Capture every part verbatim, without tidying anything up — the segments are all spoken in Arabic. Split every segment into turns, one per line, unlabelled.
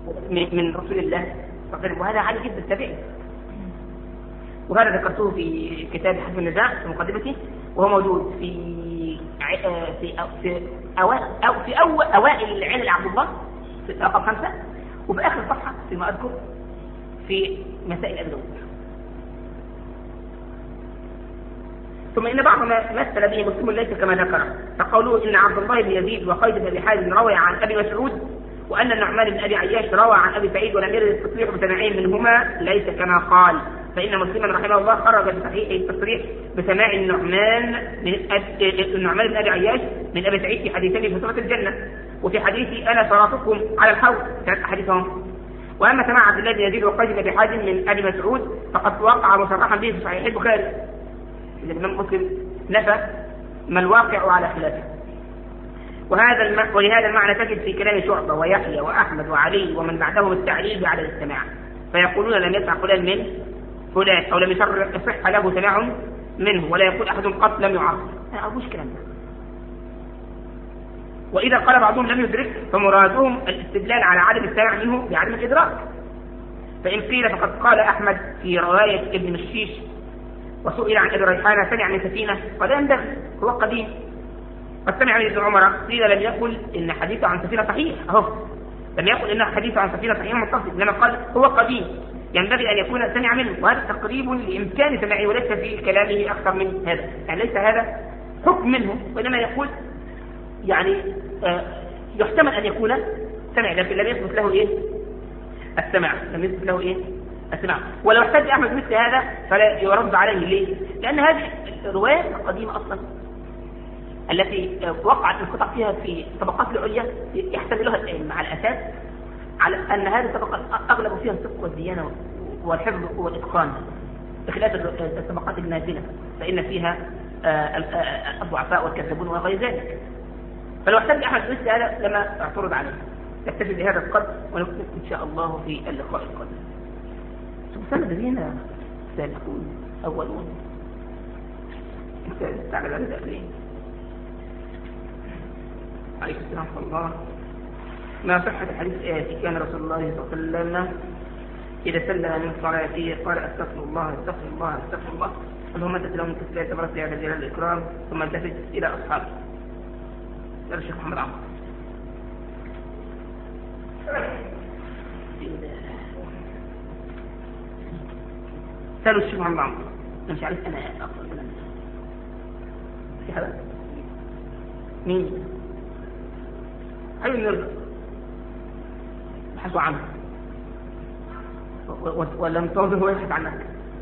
من رسول الله وهذا عالي جدا التابعي. وهذا ذكرته في كتاب حزب النزاع في مقدمته، وهو موجود في في في أوائل أو في أول أوائل علل عبد الله في رقم خمسة، وفي آخر صفحة فيما أذكر في مسائل أبي داود. ثم إن بعض ما مثل به مسلم ليس كما ذكر، فقوله إن عبد الله بن يزيد وقيد بن أبي حازم روى عن أبي مسعود، وأن النعمان بن أبي عياش روى عن أبي سعيد ولم يرد التصريح بسماعين منهما ليس كما قال، فإن مسلما رحمه الله خرج بصحيح التصريح بسماع النعمان من النعمان بن أبي عياش من أبي سعيد في حديثين في سورة الجنة، وفي حديث أنا صراطكم على الحوض ثلاث حديثهم. وأما سماع عبد الله بن يزيد وقيد بن أبي حازم من أبي مسعود فقد وقع مصرحا به في صحيح البخاري. الإمام مسلم نفى ما الواقع على خلافه. وهذا الم... ولهذا المعنى تجد في كلام شعبة ويحيى وأحمد وعلي ومن بعدهم التعليل على الاستماع، فيقولون لم يسمع فلان من فلان أو لم يصح له سماع منه، ولا يقول أحد قط لم يعرف. لا أبوش كلام ده. وإذا قال بعضهم لم يدرك فمرادهم الاستدلال على عدم السماع منه بعدم الإدراك. فإن قيل فقد قال أحمد في رواية ابن مشيش وسئل عن ابي ريحانه سمع من سفينه قال ينبغي هو قديم، قد سمع من ابن عمر قيل لم يقل ان حديثه عن سفينه صحيح، اهو لم يقل ان حديثه عن سفينه صحيح متصل، انما قال هو قديم ينبغي ان يكون سمع منه، وهذا تقريب لامكان سماعه وليس في كلامه اكثر من هذا، يعني ليس هذا حكم منه، وانما يقول يعني آه يحتمل ان يكون سمع لكن لم يثبت له ايه السمع، لم يثبت له ايه السمع. ولو احتج احمد مثل هذا فلا يرد عليه. ليه؟ لان هذه الروايه القديمه اصلا التي وقعت انقطاع فيها في الطبقات العليا يحتملها العلم على اساس على ان هذه الطبقات اغلب فيها الصدق والديانه والحفظ والاتقان، بخلاف الطبقات النازله فان فيها الضعفاء والكذابون وغير ذلك. فلو احتج احمد مثل هذا لما اعترض عليه. نكتفي بهذا القدر ونكتب ان شاء الله في اللقاء القادم. سبحان الذين سابقون أولون تعالى على ذلك. عليه السلام ورحمة الله. ما صحة الحديث آتي كان رسول الله صلى الله عليه وسلم إذا سلم من صلاته قال أستغفر الله أستغفر الله أستغفر الله، اللهم أنت لهم كسبية تبارك يا جلال الإكرام، ثم التفت إلى أصحابه. قال الشيخ محمد عمر سألوا الشيخ محمد عمر مش عارف أنا أفضل ولا في حدا مين أي نرجع بحثوا عنه ولم تنظر هو يبحث عنك.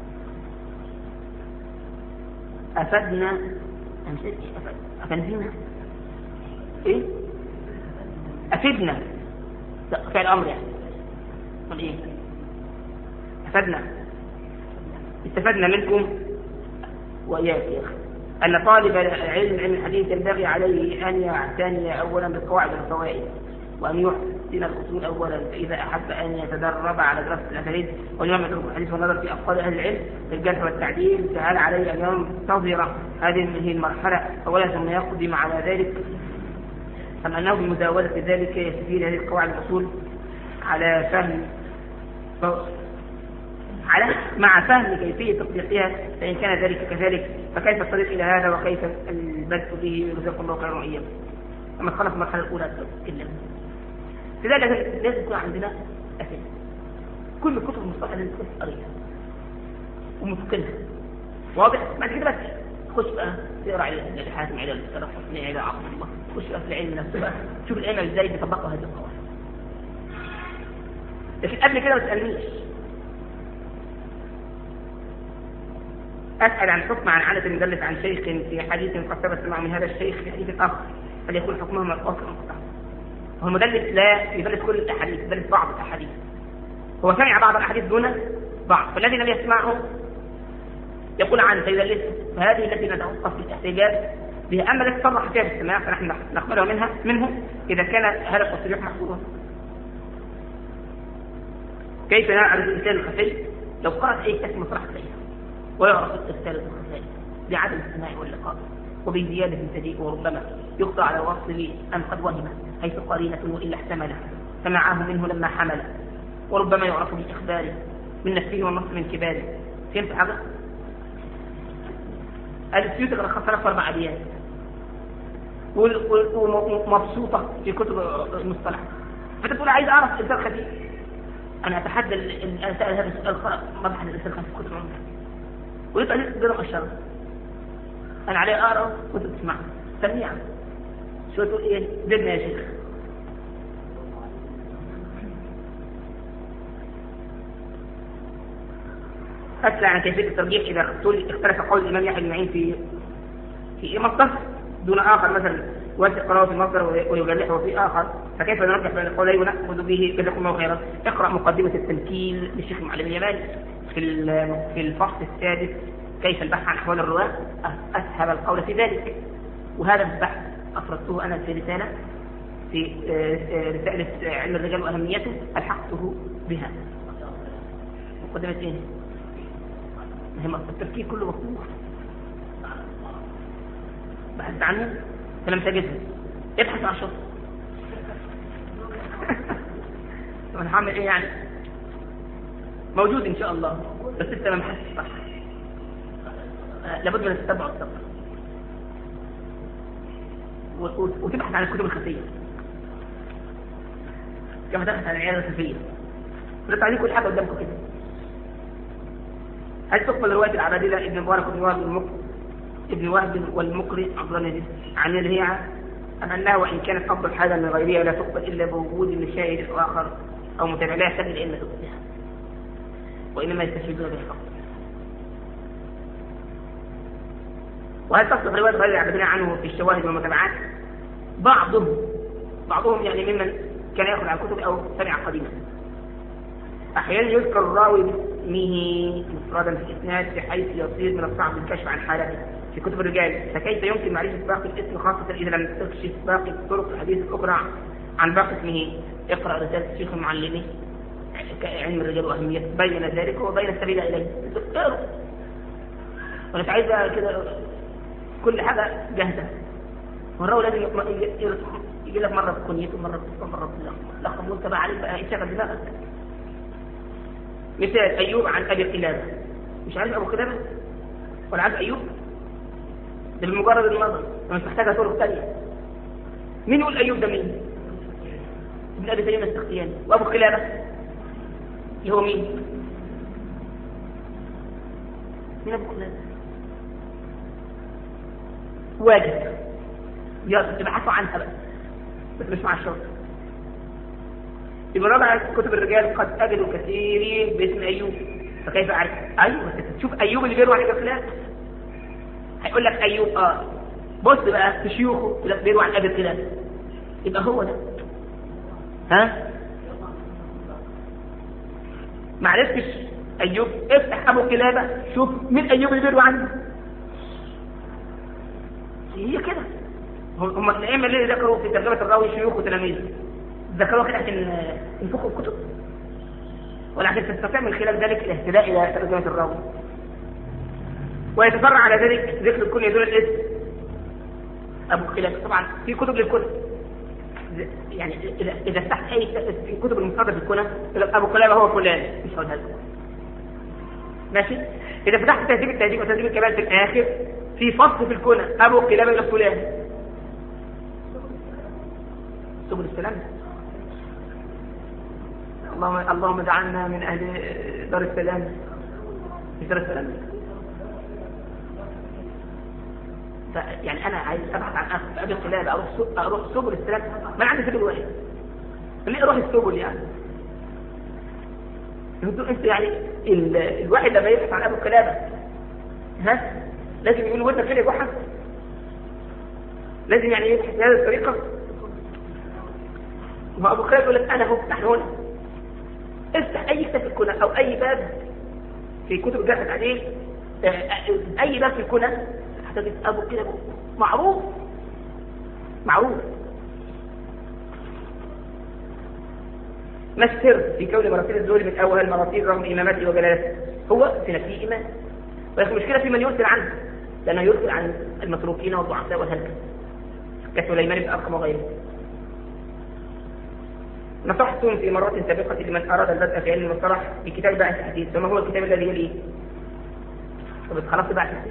أفدنا أمسك أفدنا إيه أفدنا فعل الأمر يعني قل إيه أفدنا استفدنا منكم وإياك يا أخي أن طالب العلم علم الحديث ينبغي عليه أن يعتني أولا بالقواعد والفوائد، وأن يحسن الأصول أولا، فإذا أحب أن يتدرب على دراسة الأساليب والإمام يترك الحديث والنظر في أفضل أهل العلم في الجرح والتعديل، فهل عليه أن ينتظر هذه المرحلة أولا ثم يقدم على ذلك، أم أنه بمزاولة ذلك يستفيد هذه القواعد والأصول على فهم على مع فهم كيفية تطبيقها، فإن كان ذلك كذلك فكيف الطريق إلى هذا وكيف البدء به رزق الله خير وإياه. أما تخلص المرحلة الأولى تتكلم لذلك لازم يكون عندنا أسئلة. كل كتب المصطلح لازم تكون قريبة ومتقنة واضح. بعد كده بس خش بقى تقرا على الحاكم على الصرف على عقل الله، خش بقى في العلم نفسه بقى شوف العلم ازاي بيطبقوا هذه القواعد. لكن قبل كده ما تسألنيش أسأل عن حكم عن عادة المدلس عن شيخ في حديث قد ثبت سماعه من هذا الشيخ في حديث آخر فليكون حكمه مرقوصا منقطعا. هو المدلس لا يدلس كل الأحاديث، يدلس بعض الأحاديث، هو سمع بعض الأحاديث دون بعض، فالذي لم يسمعه يقول عنه فيدلس، فهذه التي نتوقف في الاحتجاج بها. أما التي صرح فيها بالسماع فنحن نقبله منها منه إذا كان هذا التصريح محفوظا. كيف نعرف الإنسان الخفي؟ لو قرأت أي كتاب مصرح فيها ويعرف التفسير الخفي بعدم السماع واللقاء وبزيادة تجيء، وربما يقطع على وصله أن قد وهم حيث قرينة وإلا احتمله فمعاه منه لما حمل وربما يعرف بإخباره من نفسه والنص من كباره. فهمت حاجة؟ السيوطي لخصها في أربع أبيات ومبسوطة في كتب المصطلح. فأنت تقول عايز أعرف الإنسان الخفيف، أنا أتحدى أن أسأل هذا السؤال ما بحث الإنسان الخفيف في كتب العمر ويطلع لي قدام الشرط. أنا عليه أقرأ وأنت تسمع سميع شو تقول إيه بدنا يا شيخ. أسأل عن كيفية الترجيح إذا اختلف قول الإمام يحيى بن معين في في مصدر دون آخر، مثلا واسع قراءة في المصدر ويجرحه في آخر، فكيف نرجح بين القولين ونأخذ به جزاكم الله خيرا؟ اقرأ مقدمة التمكين للشيخ المعلم اليماني في في الفصل السادس كيف البحث عن أحوال الرواة، أسهل القول في ذلك. وهذا البحث أفردته أنا في رسالة في رسالة علم الرجال وأهميته ألحقته بها. مقدمة إيه؟ التفكير كله مفتوح بحثت عنه فلم تجده، ابحث عن شخص. انا هعمل ايه يعني؟ موجود ان شاء الله بس انت ما بحثتش صح. لابد من التتبع والصبر وتبحث عن الكتب الخفيه كما تبحث عن العياده الخفيه. رد عليكم كل حاجه قدامكم كده. هل تقبل روايه العبادله ابن مبارك بن وهب ابن وهب والمقري عبد الله عن الهيعة أم أنها وإن كانت أفضل حاجة من غيرها لا تقبل إلا بوجود المشاهد الآخر أو متابع لا يحتاج إلا تقبلها وإنما يستفيدون بالحق؟ وهل تصلح رواية غير العبادلة عنه في الشواهد والمتابعات؟ بعضهم بعضهم يعني ممن كان يأخذ على الكتب أو سمع قديما. أحيانا يذكر الراوي باسمه مفردا في الإسناد بحيث يصير من الصعب الكشف عن حالته في كتب الرجال، فكيف يمكن معرفة باقي الاسم خاصة إذا لم تكشف باقي طرق الحديث الأخرى عن باقي اسمه؟ اقرأ رسالة الشيخ المعلمي علم الرجال وأهميته بين ذلك وبين السبيل إليه. وأنا عايزة كده كل حاجة جاهزة، والراوي لازم يجي لك مرة بكنيته مرة بكنيته مرة بكنيته لقب وانت بقى عليك بقى يشغل دماغك. مثال أيوب عن أبي قلابة، مش عارف أبو قلابة ولا عارف أيوب؟ ده بمجرد النظر ومش محتاجة طرق تانية. مين يقول أيوب ده مين؟ ابن أبي سليم السختياني. وأبو قلابة اللي هو مين؟ مين أبو قلابة؟ واجب يلا تبحثوا عنها بقى بس مش مع الشرط. يبقى رابع كتب الرجال قد أجدوا كثيرين باسم أيوب، فكيف أعرف؟ أيوب تشوف أيوب اللي بيروح عن الخلاف هيقول لك أيوب آه بص بقى في شيوخه بيروح عن أبي الخلاف يبقى هو ده. ها معرفتش أيوب افتح أبو كلابة شوف مين أيوب اللي بيروح عنه. هي كده هم الأئمة اللي ذكروا في ترجمة الراوي شيوخ وتلاميذ ذكروا كده عشان ينفقوا الكتب ولا عشان تستطيع من خلال ذلك الاهتداء إلى ترجمة الراوي. ويتفرع على ذلك ذكر الكل يدل الاسم أبو خلاف. طبعا في كتب للكتب يعني إذا إذا فتحت أي في كتب المصادر في الكنى أبو خلاف هو فلان مش هو هذا ماشي. إذا فتحت تهذيب التهذيب وتهذيب الكمال في الآخر في فصل في الكنى أبو خلاف إلى فلان سبل السلام. اللهم اللهم اجعلنا من أهل دار السلام في دار السلام. يعني أنا عايز أبحث عن أبي قلابة أروح أروح سبل السلام ما عندي سبل واحد ليه أروح السبل يعني أنت يعني ال... الواحد لما يبحث عن أبي قلابة ها لازم يقول ودنا فين يبحث لازم يعني يبحث بهذه الطريقة. وأبو قلابة يقول لك أنا هو نحن هنا افتح أي كتاب في الكنى أو أي باب في كتب الجرح التعديل أي باب في الكنى هتجد أبو قلابة معروف معروف. ما السر في كون مراتب الزهري من أول المراتب رغم إمامته وجلالته؟ هو في نفسه إمام ولكن المشكلة في من يرسل عنه لأنه يرسل عن المتروكين والضعفاء والهلكة كسليمان بن أرقم وغيره. نصحتم في مرات سابقة لمن أراد البدء في علم المصطلح بكتاب باعث الحديث، فما هو الكتاب الذي يليه؟ طب خلاص باعث الحديث.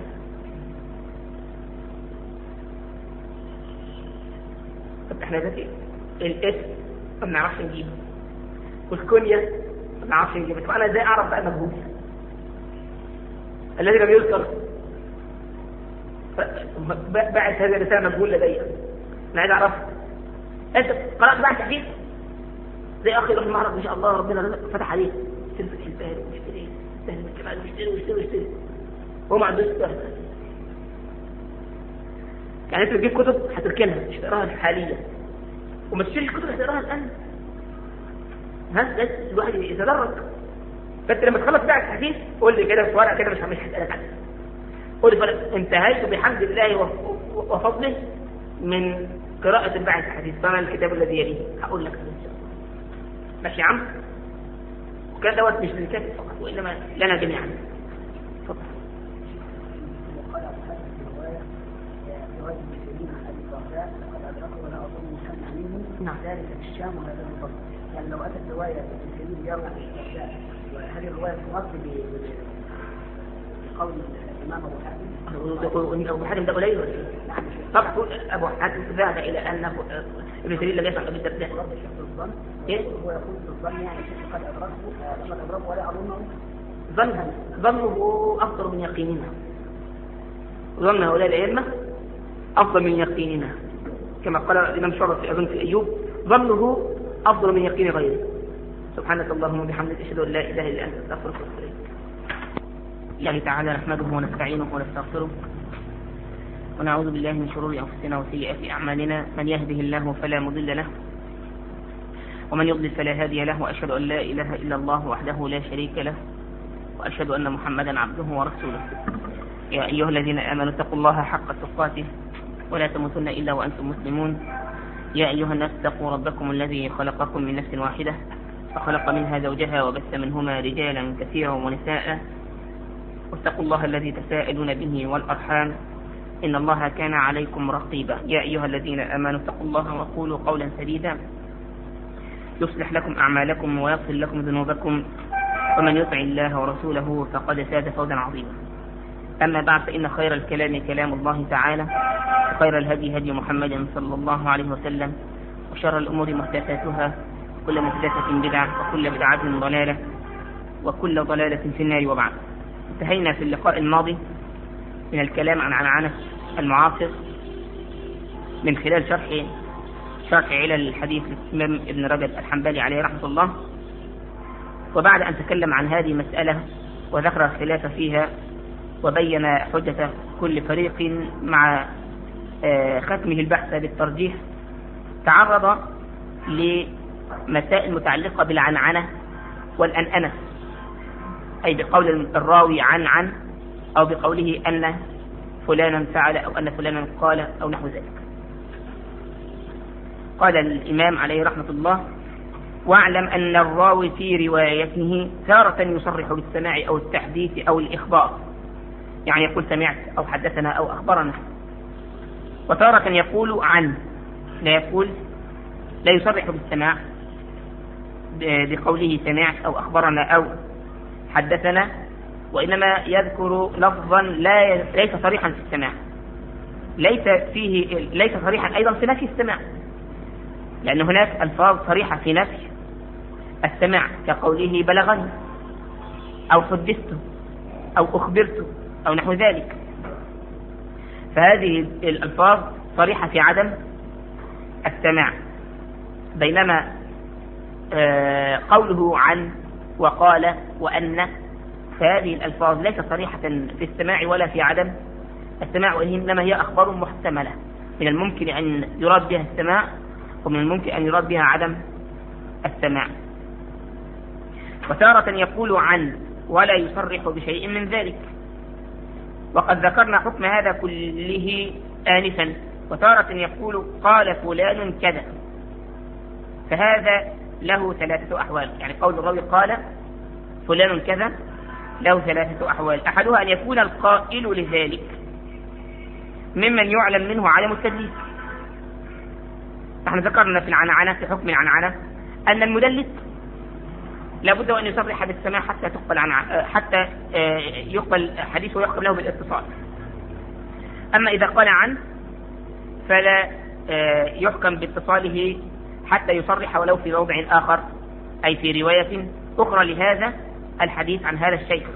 طب احنا ذاتي الاسم ما بنعرفش نجيبه والكنية ما بنعرفش نجيبه، طب انا ازاي اعرف بقى مجهول الذي لم يذكر؟ باعث هذه الرسالة مجهول لدي، انا عايز اعرف. انت قرأت باعث الحديث زي اخي يروح المعرض ما شاء الله ربنا فتح عليه سلف الحلفان واشتري سهل الكمال واشتري واشتري واشتري هو ما عندوش سهل. يعني انت تجيب كتب هتركنها مش تقراها حاليا وما تشتريش كتب هتقراها الان. ها لازم الواحد يتدرج. فانت لما تخلص باعث الحديث قول لي كده في ورقه كده مش مش هسالك عنها، قول لي فرق انتهيت بحمد الله وفضله من قراءه الباعث الحديث، فما الكتاب الذي يليه؟ هقول لك ان شاء الله. ماشي يا عم؟ وكان دوت مش للكاتب فقط وانما لنا جميعا. اتفضل.
نعم. ذلك الشام وهذا الفضل. يعني لو أتت رواية ابن سيرين يروي عن الشهداء وهذه الرواية تغطي بقول الإمام أبو حاتم.
أبو حاتم ده قليل ولا إيه؟ طبعا أبو حاتم ذهب إلى أن ابن سيرين لم يسمع أبي الدرداء.
إيه؟ هو يقول الظن يعني قد أدركه قد أدركه ولا أظنه.
ظنه ظنه أفضل من يقيننا. ظن هؤلاء الأئمة أفضل من يقيننا. كما قال الإمام شعبة أظن في أيوب ظنه أفضل من يقين غيره. سبحانك اللهم وبحمدك أشهد أن لا إله إلا أنت أستغفرك وأتوب إليك. الله تعالى نحمده ونستعينه ونستغفره ونعوذ بالله من شرور أنفسنا وسيئات أعمالنا، من يهده الله فلا مضل له ومن يضلل فلا هادي له، وأشهد أن لا إله إلا الله وحده لا شريك له، وأشهد أن محمدا عبده ورسوله. يا أيها الذين آمنوا اتقوا الله حق تقاته ولا تموتن إلا وأنتم مسلمون. يا أيها الناس اتقوا ربكم الذي خلقكم من نفس واحدة فخلق منها زوجها وبث منهما رجالا كثيرا ونساء، واتقوا الله الذي تساءلون به والأرحام إن الله كان عليكم رقيبا. يا أيها الذين آمنوا اتقوا الله وقولوا قولا سديدا يصلح لكم أعمالكم ويغفر لكم ذنوبكم، ومن يطع الله ورسوله فقد فاز فوزا عظيما. أما بعد، فإن خير الكلام كلام الله تعالى، وخير الهدي هدي محمد صلى الله عليه وسلم، وشر الأمور محدثاتها، كل محدثة بدعة، وكل بدعة ضلالة، وكل ضلالة في النار. وبعد، انتهينا في اللقاء الماضي من الكلام عن عنعنة المعاصر من خلال شرح شرح علل الحديث للإمام ابن رجب الحنبلي عليه رحمة الله. وبعد أن تكلم عن هذه المسألة وذكر الخلاف فيها وبين حجة كل فريق مع ختمه البحث بالترجيح، تعرض لمسائل متعلقة بالعنعنة والأنأنة، أي بقول الراوي عن عن أو بقوله أن فلانا فعل أو أن فلانا قال أو نحو ذلك. قال الإمام عليه رحمة الله: واعلم أن الراوي في روايته تارة يصرح بالسماع أو التحديث أو الإخبار، يعني يقول سمعت أو حدثنا أو أخبرنا، وتارة يقول عن، لا يقول لا يصرح بالسماع بقوله سمعت أو أخبرنا أو حدثنا، وإنما يذكر لفظا لا ليس صريحا في السماع، ليس فيه ليس صريحا أيضا في نفي السماع، لأن هناك ألفاظ صريحة في نفي السماع كقوله بلغني أو حدثت أو أخبرت أو نحو ذلك، فهذه الألفاظ صريحة في عدم السماع. بينما قوله عن وقال وأن، فهذه الألفاظ ليس صريحة في السماع ولا في عدم السماع، وإنما هي أخبار محتملة، من الممكن أن يراد بها السماع ومن الممكن أن يراد بها عدم السماع. وتارة يقول عن ولا يصرح بشيء من ذلك، وقد ذكرنا حكم هذا كله آنفا. وتارة يقول قال فلان كذا، فهذا له ثلاثة أحوال، يعني قول الراوي قال فلان كذا له ثلاثة أحوال. أحدها أن يكون القائل لذلك ممن يعلم منه عدم التدليس. نحن ذكرنا في العنعنة في حكم العنعنة أن المدلس لابد أن يصرح بالسماع حتى تقبل عن حتى يقبل حديثه ويحكم له بالاتصال. أما إذا قال عنه فلا يحكم باتصاله حتى يصرح ولو في موضع آخر، أي في رواية أخرى لهذا الحديث عن هذا الشيخ.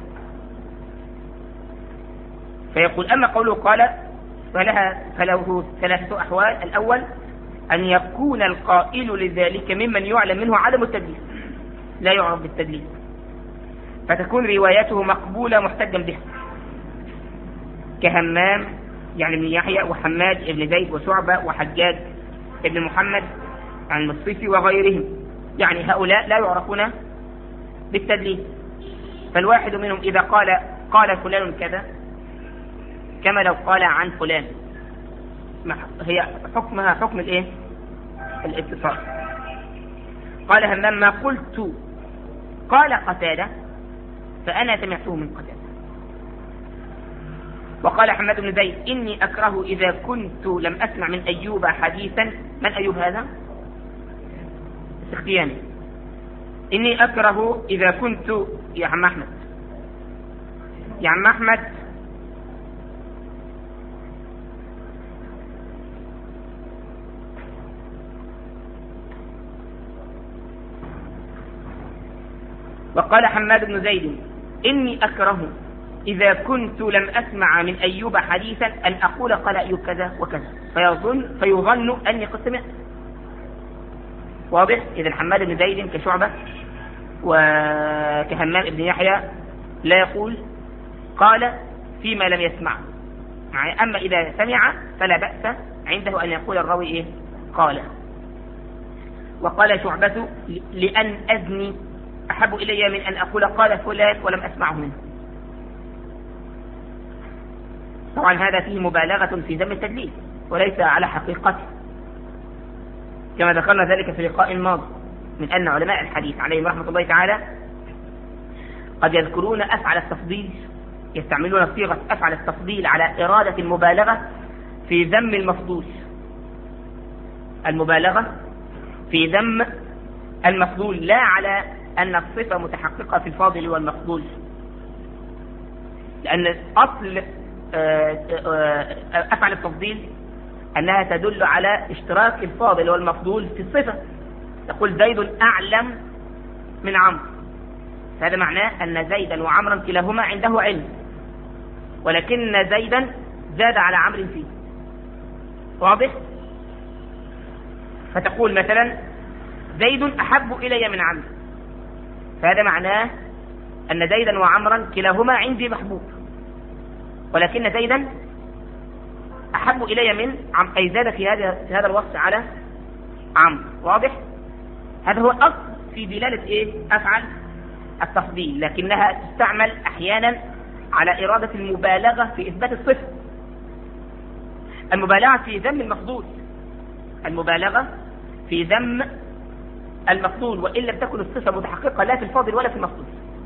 فيقول: أما قوله قال فلها فله ثلاثة أحوال. الأول أن يكون القائل لذلك ممن يعلم منه عدم التدليس، لا يعرف بالتدليس، فتكون روايته مقبولة محتجا بها، كهمام يعني ابن يحيى وحماد ابن زيد وشعبة وحجاج ابن محمد عن المصرفي وغيرهم، يعني هؤلاء لا يعرفون بالتدليس. فالواحد منهم إذا قال قال فلان كذا كما لو قال عن فلان، هي حكمها حكم الايه؟ الاتصال. قال همام: ما قلت قال قتادة فأنا سمعته من قتادة. وقال حماد بن زيد: إني أكره إذا كنت لم أسمع من أيوب حديثا. من أيوب هذا؟ السختياني. إني أكره إذا كنت يا عم أحمد يا عم أحمد وقال حماد بن زيد: إني أكره إذا كنت لم أسمع من أيوب حديثا أن أقول قال أيوب كذا وكذا فيظن, فيظن أني قد سمعت. واضح؟ إذا حماد بن زيد كشعبة وكهمام بن يحيى لا يقول قال فيما لم يسمع، أما إذا سمع فلا بأس عنده أن يقول الراوي إيه؟ قال. وقال شعبة: لأن أزني أحب إلي من أن أقول قال فلان ولم أسمعه منه. طبعا هذا فيه مبالغة في ذم التدليس وليس على حقيقته، كما ذكرنا ذلك في اللقاء الماضي من أن علماء الحديث عليهم رحمة الله تعالى قد يذكرون أفعل التفضيل، يستعملون صيغة أفعل التفضيل على إرادة المبالغة في ذم المفضول، المبالغة في ذم المفضول، لا على أن الصفة متحققة في الفاضل والمفضول، لأن أصل أفعل التفضيل أنها تدل على اشتراك الفاضل والمفضول في الصفة. تقول زيد أعلم من عمرو، هذا معناه أن زيدا وعمرا كلاهما عنده علم، ولكن زيدا زاد على عمرو فيه. واضح؟ فتقول مثلا زيد أحب إلي من عمرو، فهذا معناه أن زيدا وعمرا كلاهما عندي محبوب، ولكن زيدا أحب إلي من عمرو، أي زاد في هذا في هذا الوصف على عمرو. واضح؟ هذا هو الأصل في دلالة إيه؟ أفعل التفضيل، لكنها تستعمل أحيانا على إرادة المبالغة في إثبات الصفة، المبالغة في ذم المفضول، المبالغة في ذم المفضول، وإن لم تكن الصفة متحققة لا في الفاضل ولا في المفضول،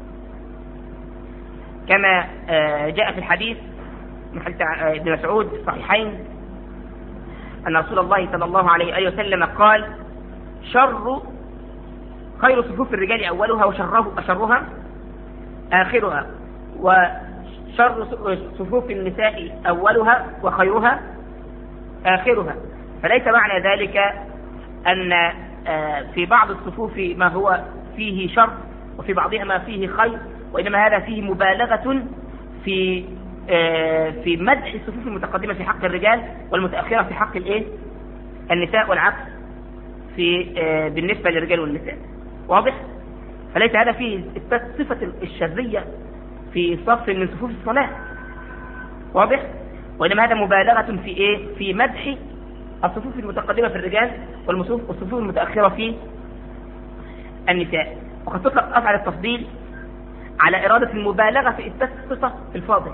كما جاء في الحديث من حديث ابن مسعود في الصحيحين أن رسول الله صلى الله عليه وسلم قال: شر خير صفوف الرجال أولها وشره أشرها آخرها، وشر صفوف النساء أولها وخيرها آخرها. فليس معنى ذلك أن في بعض الصفوف ما هو فيه شر وفي بعضها ما فيه خير، وإنما هذا فيه مبالغة في في مدح الصفوف المتقدمة في حق الرجال والمتأخرة في حق الايه؟ النساء، والعكس في بالنسبة للرجال والنساء. واضح؟ فليس هذا فيه صفة الشرية في صف من صفوف الصلاة. واضح؟ وإنما هذا مبالغة في ايه؟ في مدح الصفوف المتقدمة في الرجال والصفوف المتأخرة في النساء. وقد تطلق أفعل التفضيل على إرادة المبالغة في إثبات الصفة في الفاضل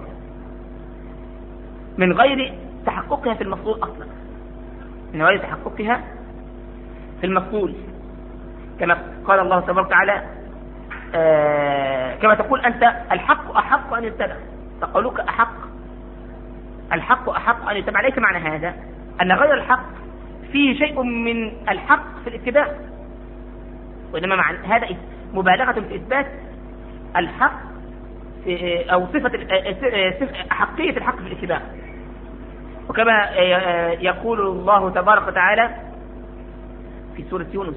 من غير تحققها في المفضول أصلا، من غير تحققها في المفضول، كما قال الله تبارك وتعالى آه كما تقول أنت: الحق أحق أن يتبع، فقولك أحق الحق أحق أن يتبع، ليس معنى هذا أن غير الحق فيه شيء من الحق في الاتباع، وإنما مع هذا مبالغة في إثبات الحق أو صفة حقية الحق في الاتباع. وكما يقول الله تبارك وتعالى في سورة يونس: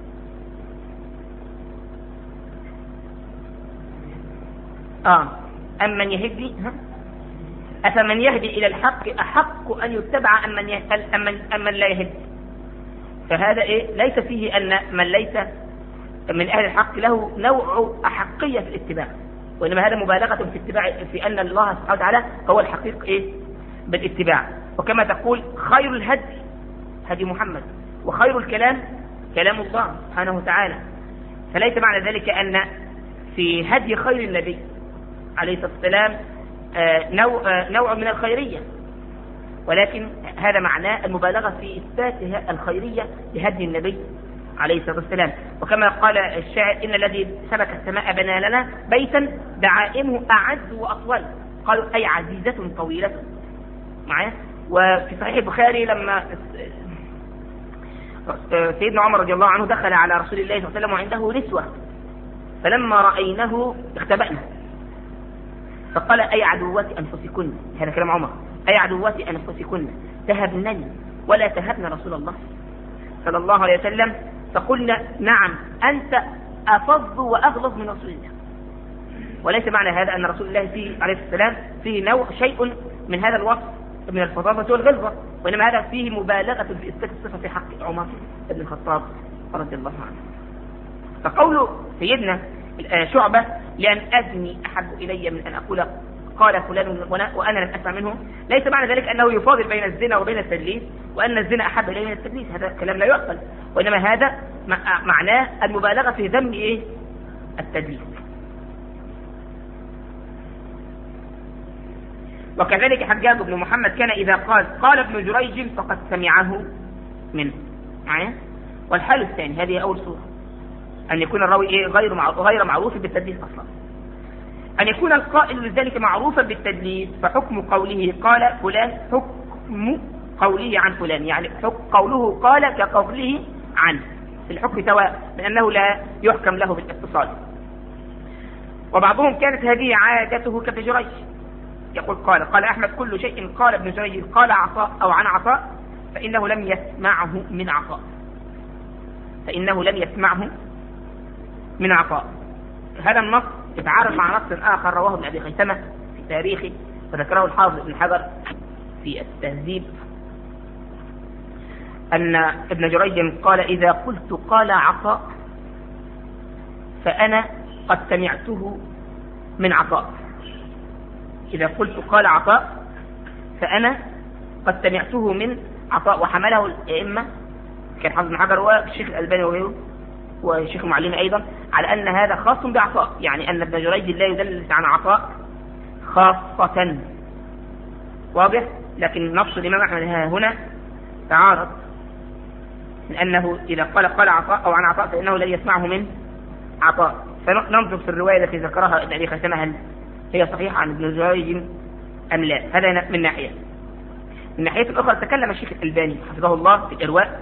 آه أمن يهدي أفمن يهدي إلى الحق أحق أن يتبع أمن أمن أمن لا يهدي. فهذا إيه؟ ليس فيه أن من ليس من أهل الحق له نوع أحقية في الاتباع، وإنما هذا مبالغة في اتباع في أن الله سبحانه وتعالى هو الحقيق إيه بالاتباع. وكما تقول: خير الهدي هدي محمد، وخير الكلام كلام الله سبحانه وتعالى. فليس معنى ذلك أن في هدي خير النبي عليه الصلاة والسلام نوع, نوع من الخيرية، ولكن هذا معناه المبالغة في إثبات الخيرية لهدي النبي عليه الصلاة والسلام. وكما قال الشاعر: إن الذي سبك السماء بنى لنا بيتا دعائمه أعز وأطول. قالوا: أي عزيزة طويلة. معايا؟ وفي صحيح البخاري لما سيدنا عمر رضي الله عنه دخل على رسول الله صلى الله عليه وسلم وعنده نسوة، فلما رأيناه اختبأنا، فقال: أي عدوات أنفسكن، هذا كلام عمر، أي عدوات أنفسكن تهبنني ولا تهبن رسول الله صلى الله عليه وسلم. فقلنا: نعم أنت أفض وأغلظ من رسول الله. وليس معنى هذا أن رسول الله فيه عليه السلام فيه نوع شيء من هذا الوصف من الفظاظة والغلظة، وإنما هذا فيه مبالغة في إثبات الصفة في حق عمر بن الخطاب رضي الله عنه. فقول سيدنا شعبة: لأن أزني أحب إلي من أن أقول قال فلان وأنا لم أسمع منه، ليس معنى ذلك أنه يفاضل بين الزنا وبين التدليس، وأن الزنا أحب إلي من التدليس، هذا كلام لا يعقل، وإنما هذا معناه المبالغة في ذم إيه؟ التدليس. وكذلك حجاج بن محمد كان إذا قال قال ابن جريج فقد سمعه منه. معايا؟ والحال الثاني، هذه أول صورة، أن يكون الراوي إيه؟ غير غير معروف بالتدليس أصلا. أن يكون القائل لذلك معروفا بالتدليس، فحكم قوله قال فلان حكم قوله عن فلان، يعني حكم قوله قال كقوله عنه في الحكم سواء، لأنه لا يحكم له بالاتصال. وبعضهم كانت هذه عادته كابن جريج، يقول قال قال أحمد كل شيء قال ابن جريج قال عطاء أو عن عطاء فإنه لم يسمعه من عطاء، فإنه لم يسمعه من عطاء. هذا النص يتعارض مع نص آخر رواه ابن أبي خيثمة في تاريخه، وذكره الحافظ ابن حجر في التهذيب، أن ابن جريج قال: إذا قلت قال عطاء فأنا قد سمعته من عطاء. إذا قلت قال عطاء فأنا قد سمعته من عطاء. وحمله الأئمة كان حافظ ابن حجر والشيخ الألباني وغيره والشيخ المعلمي أيضا على أن هذا خاص بعطاء، يعني أن ابن جريج لا يدلس عن عطاء خاصة. واضح؟ لكن نص الإمام أحمد هنا تعارض، من أنه إذا قال قال عطاء أو عن عطاء فإنه لا يسمعه من عطاء. فننظر في الرواية التي ذكرها ابن أبي خيثمة هل هي صحيحة عن ابن جريج أم لا. هذا من ناحية. من ناحية الأخرى تكلم الشيخ الألباني حفظه الله في الإرواء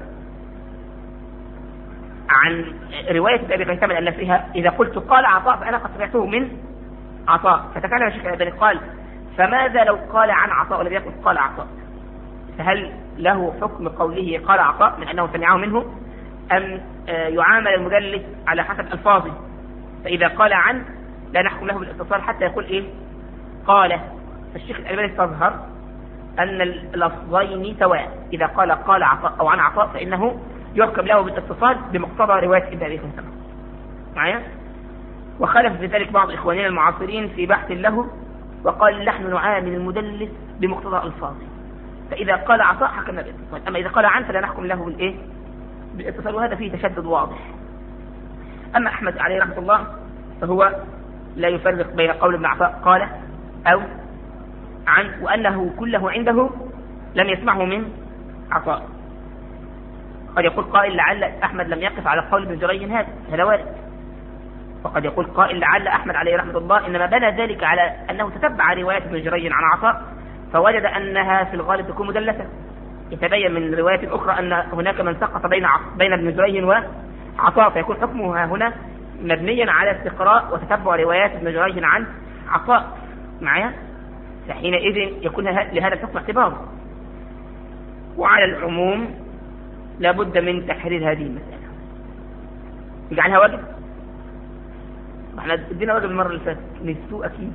عن رواية ابن أبي خيثمة أن فيها إذا قلت قال عطاء فأنا قد سمعته من عطاء. فتكلم الشيخ الألباني قال: فماذا لو قال عن عطاء ولم يقل قال عطاء؟ فهل له حكم قوله قال عطاء من أنه سمعه منه، أم يعامل المدلس على حسب ألفاظه؟ فإذا قال عن لا نحكم له بالاتصال حتى يقول إيه قال. فالشيخ الألباني تظهر أن اللفظين سواء، إذا قال قال عطاء أو عن عطاء فإنه يحكم له بالاتصال بمقتضى رواية ابن أبي خيثمة. معايا؟ وخالف في ذلك بعض إخواننا المعاصرين في بحث له وقال: نحن نعامل المدلس بمقتضى ألفاظه، فإذا قال عطاء حكمنا بالاتصال، أما إذا قال عن فلا نحكم له بالإيه بالاتصال. وهذا فيه تشدد واضح. أما أحمد عليه رحمة الله فهو لا يفرق بين قول ابن عطاء قال أو عن، وأنه كله عنده لم يسمعه من عطاء. قد يقول قائل: لعل أحمد لم يقف على قول ابن جريج هذا هذا وارد. وقد يقول قائل: لعل أحمد عليه رحمة الله إنما بنى ذلك على أنه تتبع رواية ابن جريج عن عطاء فوجد أنها في الغالب تكون مدلسة. يتبين من رواية أخرى أن هناك من سقط بين بين ابن جريج عطاء، فيكون حكمه هنا مبنيا على استقراء وتتبع روايات ابن جريج عن عطاء معايا، فحينئذ يكون لهذا الحكم اعتباره. وعلى العموم لابد من تحرير هذه المسألة، يجعلها واجب. احنا ادينا واجب المرة اللي فاتت نسوء اكيد.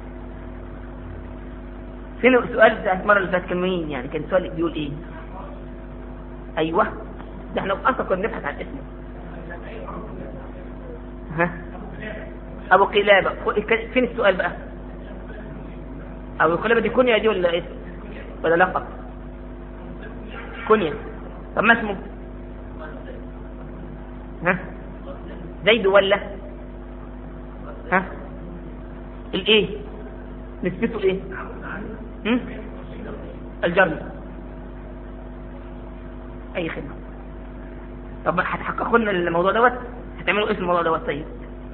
فين السؤال بتاع المرة اللي فاتت كان مين يعني؟ كان السؤال بيقول ايه؟ ايوه ده احنا اصلا كنا بنبحث عن اسمه. ها ابو قلابة. فين السؤال بقى؟ ابو قلابة دي كنية دي ولا اسم ولا لقب؟ كنية. طب ما اسمه؟ ها زيد ولا ها الايه نسبته ايه؟ هم؟ الجرم. اي خدمة. طب هتحققوا لنا الموضوع دوت؟ هتعملوا اسم الموضوع دوت؟ طيب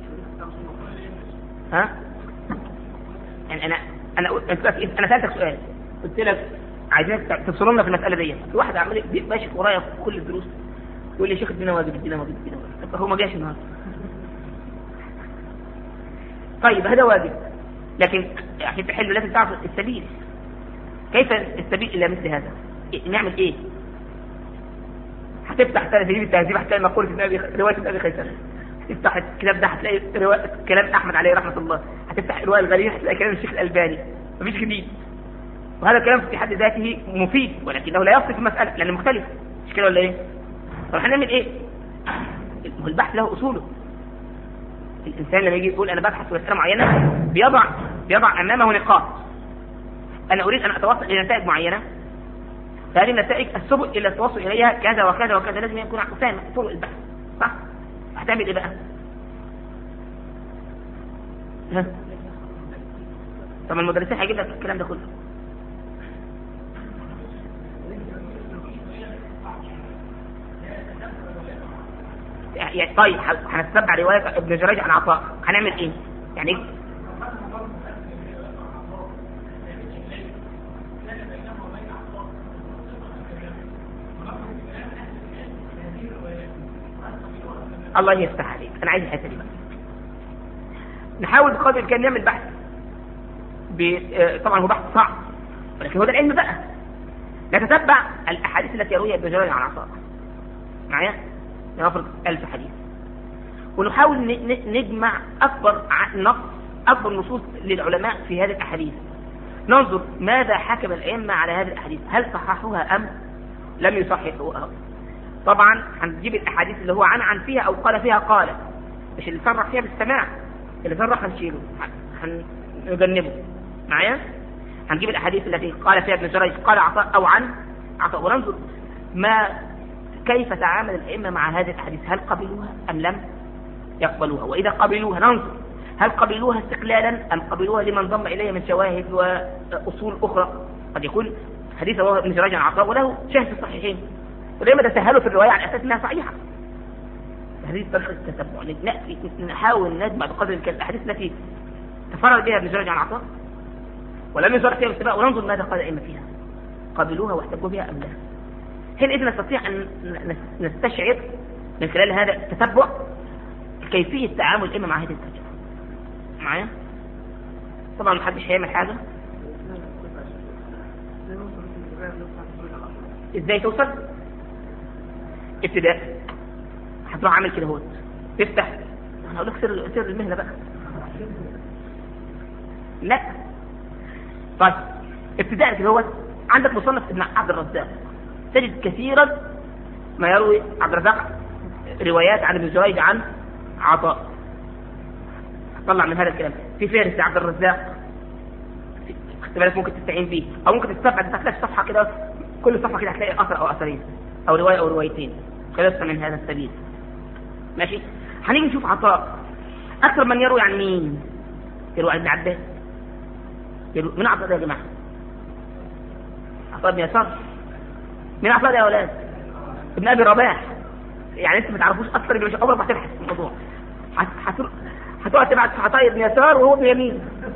ها يعني انا انا انا سالتك سؤال، قلت لك عايزين تفصلوا لنا في المساله ديت. واحد عمال ماشي ورايا في كل الدروس يقول لي يا شيخ ادينا واجب ادينا واجب ادينا واجب. طب هو ما جاش النهارده. طيب هذا واجب، لكن عشان تحله لازم تعرف السبيل. كيف السبيل الى مثل هذا؟ نعمل ايه؟ هتفتح تهذيب التهذيب هتلاقي مقولة ابن ابي رواية ابن ابي خيثمة، هتفتح الكتاب ده هتلاقي رواية كلام احمد عليه رحمة الله، هتفتح رواية الغريب هتلاقي كلام الشيخ الالباني، مفيش جديد. وهذا الكلام في حد ذاته مفيد، ولكنه لا يصف المسألة لأنه مختلف. مش كده ولا ايه؟ طب هنعمل ايه؟ البحث له اصوله. الانسان لما يجي يقول انا ببحث في مسألة معينة بيضع بيضع امامه نقاط. انا اريد ان اتوصل الى نتائج معينة، فهذه النتائج السبل الى التوصل اليها كذا وكذا وكذا، لازم يكون فاهم طرق البحث صح؟ هتعمل ايه بقى؟ ها؟ طب المدرسين هيجيب لك الكلام ده كله. يعني طيب هنتبع رواية ابن جريج عن عطاء، هنعمل ايه؟ يعني ايه؟ الله يفتح عليك. انا عايز الحته دي بقى. نحاول بقدر الامكان نعمل بحث ب... طبعا هو بحث صعب، ولكن هو ده العلم بقى. نتتبع الاحاديث التي يرويها ابن جريج عن عطاء معايا، نفرض ألف حديث، ونحاول نجمع أكبر نص أكبر نصوص للعلماء في هذه الأحاديث، ننظر ماذا حكم الأئمة على هذه الأحاديث، هل صححوها أم لم يصححوها. طبعا هنجيب الأحاديث اللي هو عن عن فيها أو قال فيها قال، مش اللي صرح فيها بالسماع، اللي صرح هنشيله هنجنبه معايا. هنجيب الأحاديث التي قال فيها ابن جريج قال عطاء أو عن عطاء، وننظر ما كيف تعامل الأئمة مع هذه الأحاديث، هل قبلوها أم لم يقبلوها. وإذا قبلوها ننظر هل قبلوها استقلالا أم قبلوها لمن ضم إليها من شواهد وأصول أخرى. قد يكون حديث رواه ابن جريج عن عطاء وله شاهد في الصحيحين، ولما تسهلوا في الرواية على أساس أنها صحيحة. هذه طريقة التتبع، نحاول نجمع بقدر الإمكان الأحاديث التي تفرد بها ابن جريج عن عطاء ولم يصرح فيها بالاتباع، وننظر ماذا قال الأئمة فيها، قبلوها واحتجوا بها أم لا. حينئذ نستطيع أن نستشعر من خلال هذا التتبع كيفية تعامل الأئمة مع هذه التجربة معايا. طبعا محدش هيعمل حاجة. ازاي توصل؟ ابتداء هتروح عامل كده هوت تفتح، انا اقول لك سر سر المهنة بقى. لا طيب ابتداء كده هوت عندك مصنف ابن عبد الرزاق، تجد كثيرا ما يروي عبد الرزاق روايات عن ابن جريج عن عطاء. طلع من هذا الكلام في فهرس عبد الرزاق، اختبارات ممكن تستعين به او ممكن تتبع تلاقي صفحه كده، كل صفحه كده هتلاقي اثر او اثرين او روايه او روايتين، خلصنا من هذا السبيل ماشي. هنيجي نشوف عطاء اكثر من يروي عن مين؟ يروي عن ابن عباس. يروي من عطاء ده يا جماعه؟ عطاء بن يسار. من عطاء ده يا اولاد؟ ابن ابي رباح. يعني انت ما تعرفوش اكثر اللي مش عمرك ما هتبحث في الموضوع، هتقعد تبعت في عطاء بن يسار وهو ابن يمين.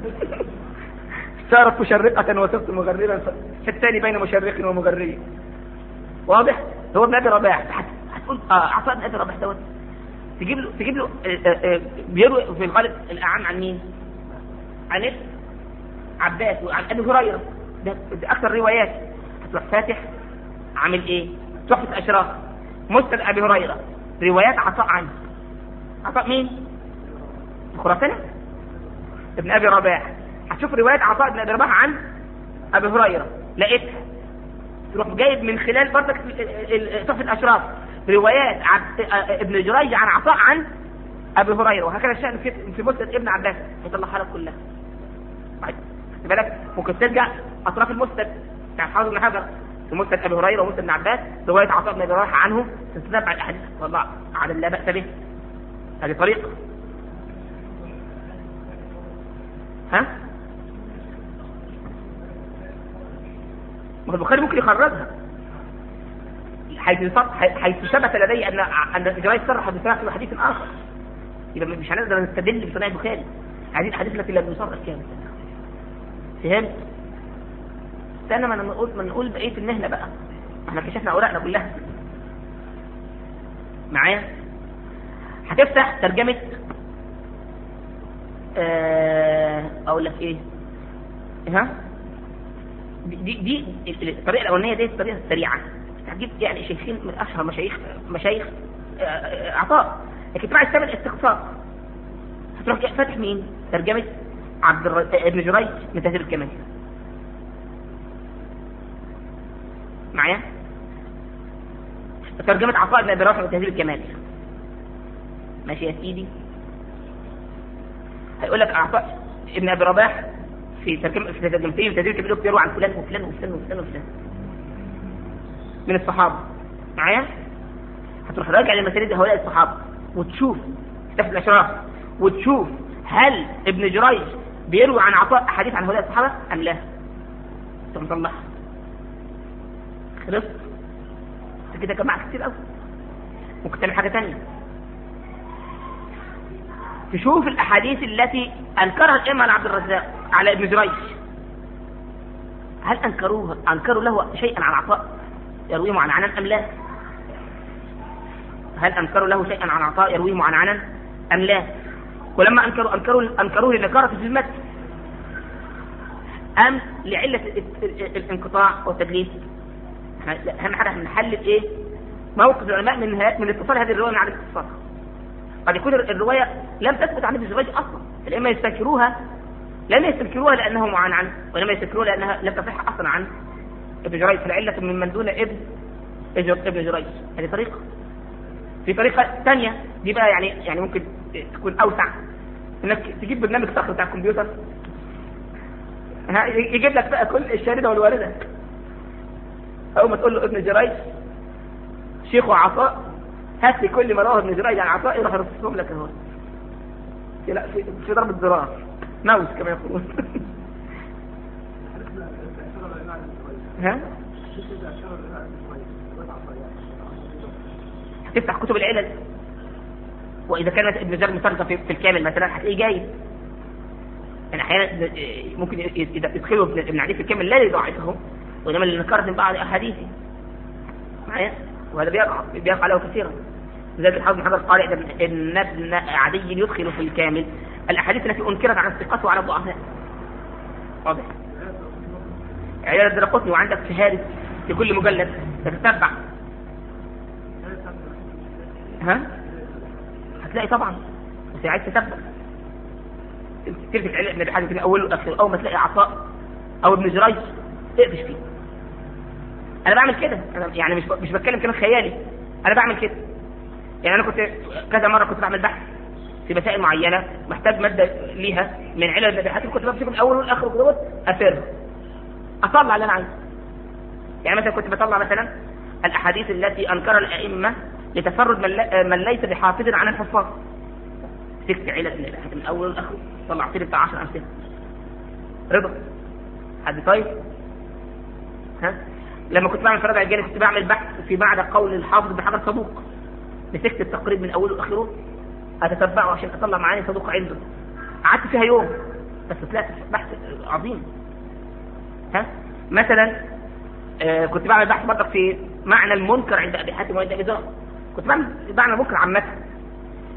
صارت مشرقة وصرت مغربا، الثاني بين مشرق ومغرب. واضح؟ هو ابن ابي رباح. هتقول اه عطاء بن ابي رباح دوت تجيب له تجيب له بيروي في الغالب الاعم عن مين؟ عن ابن عباس وعن ابي هريره، ده, ده اكثر روايات. هتروح فاتح عامل ايه؟ تحفة اشراف مسند ابي هريره، روايات عطاء عنه. عطاء مين؟ الخراساني ابن ابي رباح. هتشوف روايات عطاء ابن ابي رباح عن ابي هريره لقيتها، تروح جايب من خلال برضك تحفة الاشراف روايات ابن جريج عن عطاء عن ابي هريره، وهكذا الشأن في في مسند ابن عباس، هيطلعها لك كلها. طيب خد بالك، ممكن ترجع اطراف المسند بتاع حافظ بن حجر في مسند ابي هريره ومسند ابن عباس، روايه عطاء بن ابي رباح عنه تتبع الاحاديث والله على لا باس به. هذه طريقه. ها؟ البخاري ممكن يخرجها حيث حيث ثبت لدي ان ان جريج صرح بصراحه في حديث اخر، يبقى مش هنقدر نستدل بصناعه البخاري هذه الحديث التي لم يصرح كامل. فهمت؟ استنى ما نقول ما نقول بقيه المهنه بقى، احنا كشفنا اوراقنا كلها معايا. هتفتح ترجمه أه... اقول لك ايه ها دي دي الطريقه الاولانيه دي الطريقه السريعه، هتجيب يعني شيخين من اشهر مشايخ مشايخ عطاء، لكن تراعي الثمن استقصاء. هتروح فاتح مين؟ ترجمه عبد الر... ابن جريج من تهذيب الكمال معايا، ترجمه عطاء بن ابي رافع من تهذيب الكمال. ماشي يا سيدي. هيقول لك عطاء ابن ابي رباح في ترجمه في ترجمتين في تهذيب الكمال بيروي عن فلان وفلان وفلان وفلان وفلان من الصحابه معايا. هتروح راجع لمسائل هؤلاء الصحابه وتشوف تفتح الاشراف وتشوف هل ابن جريج بيروي عن عطاء احاديث عن هؤلاء الصحابه ام لا. انت مطلعها خلصت كده جماعه كتير قوي. ممكن تعمل حاجه ثانيه، تشوف الاحاديث التي انكرها الامام عبد الرزاق على ابن جريج، هل انكروها انكروا له شيئا عن عطاء يرويه معنعنا ام لا؟ هل انكروا له شيئا عن عطاء يرويه معنعنا ام لا؟ ولما انكروا انكروا انكروه لنكاره في المتن ام لعله الانقطاع والتدليس. اهم حاجه نحلل ايه موقف العلماء من من اتصال هذه الروايه مع الاتصال. قد يكون الروايه لم تثبت عن ابن جريج اصلا، فلما يستنكروها لم يستنكروها لانه معنعن، ولما يستنكروها لانها لم تصح اصلا عن ابن جريج، فالعله من من دون ابن ابن جريج. هذه طريقه. في طريقه ثانيه دي بقى يعني يعني ممكن تكون اوسع، انك تجيب برنامج صخر بتاع الكمبيوتر يجيب لك بقى كل الشارده والوارده. اول ما تقول له ابن جريج شيخ وعطاء هات لي كل ما رواه ابن جريج عن عطاء يروح يرصهم لك اهو. لا في, في ضربه زرار ماوس كما يقولون. ها تفتح كتب العلل، واذا كانت ابن جريج مترجم في, في الكامل مثلا هتلاقيه جاي. يعني احيانا ممكن يدخلوا ابن عدي في الكامل لا يضاعفه، وانما اللي نكرت من بعض احاديثه معايا، وهذا بيقع بيقع له كثيرا. لذلك الحافظ بن حجر قال ان ابن عدي يدخل في الكامل الاحاديث التي انكرت على الثقات وعلى الضعفاء. واضح؟ عيال الدرقطني وعندك شهاده في كل مجلد تتتبع. ها هتلاقي طبعا، بس عايز تتبع تمسك علم ابن حجر من اوله لاخره، اول ما تلاقي عطاء او ابن جريج اقفش فيه. انا بعمل كده، انا يعني مش مش بتكلم كلام خيالي، انا بعمل كده. يعني انا كنت كذا مره كنت بعمل بحث في مسائل معينه محتاج ماده ليها من علل ابن حجر، كنت بمسك من الاول والاخر وكده اسر اطلع اللي انا عايزه. يعني مثلا كنت بطلع مثلا الاحاديث التي انكر الائمه لتفرد من, من ليس بحافظ عن الحفاظ، مسكت علل ابن حجر من الاول والاخر طلعت لي بتاع عشرة امثله. رضا حد طيب؟ ها لما كنت بعمل فرد عجالي كنت بعمل بحث في بعد قول الحافظ ابن حجر صدوق، مسكت التقريب من اوله واخره اتتبعه عشان اطلع معاني صدوق عنده، قعدت فيها يوم بس طلعت بحث عظيم. ها مثلا آه كنت بعمل بحث برضه في معنى المنكر عند ابي حاتم وعند ابي ذر، كنت بعمل معنى المنكر عامه،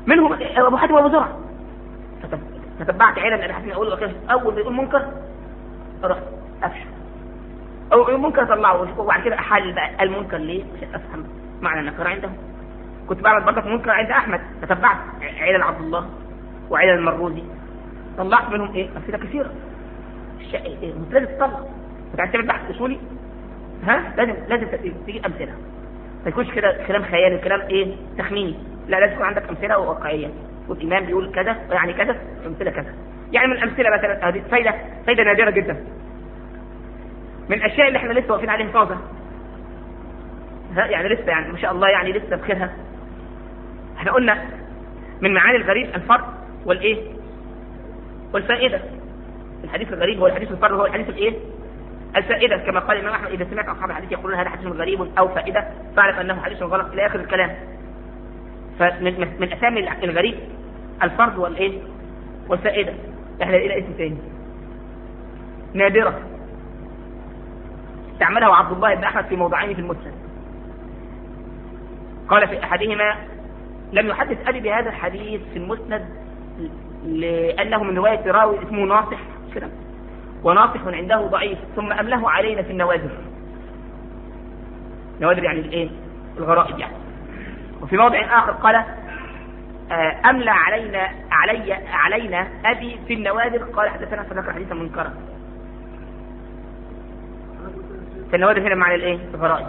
منهم ابو حاتم وابو زرع. فتبعت عيله من ابي حاتم اقول اول ما يقول منكر اروح افشل، او منكر اطلعه وبعد كده احلل بقى المنكر ليه عشان افهم معنى النكره عنده. كنت بعمل برضه منكر عند احمد، فتبعت عيله عبد الله وعيله المروزي، طلعت منهم ايه امثله كثيره. الشيء لازم تطلع بتعتمد بحث اصولي، ها لازم لازم تيجي امثله، ما يكونش كده كلام خيالي وكلام ايه تخميني، لا لازم يكون عندك امثله واقعيه. والامام بيقول كذا يعني كذا امثله كذا. يعني من الامثله مثلا هذه فايده فايده نادره جدا من الاشياء اللي احنا لسه واقفين عليها طازه، ها يعني لسه يعني ما شاء الله يعني لسه بخيرها. احنا قلنا من معاني الغريب الفرق والايه والفائده. الحديث الغريب هو الحديث الفرد هو الحديث الايه الفائده، كما قال الامام احمد اذا سمعت اصحاب الحديث يقولون هذا حديث غريب او فائده فاعرف انه حديث غلط الى اخر الكلام. فمن من اسامي الغريب الفرد والايه والفائده. احنا الى اسم ثاني نادره استعمله عبد الله بن احمد في موضعين في المسند. قال في احدهما لم يحدث ابي بهذا الحديث في المسند لانه من روايه راوي اسمه ناصح كده، وناصح عنده ضعيف، ثم امله علينا في النوادر. نوادر يعني الايه الغرائب يعني. وفي موضع اخر قال املى علينا علي علينا ابي في النوادر، قال حدثنا فذكر حديثا منكرا. في النوادر هنا معنى الايه الغرائب،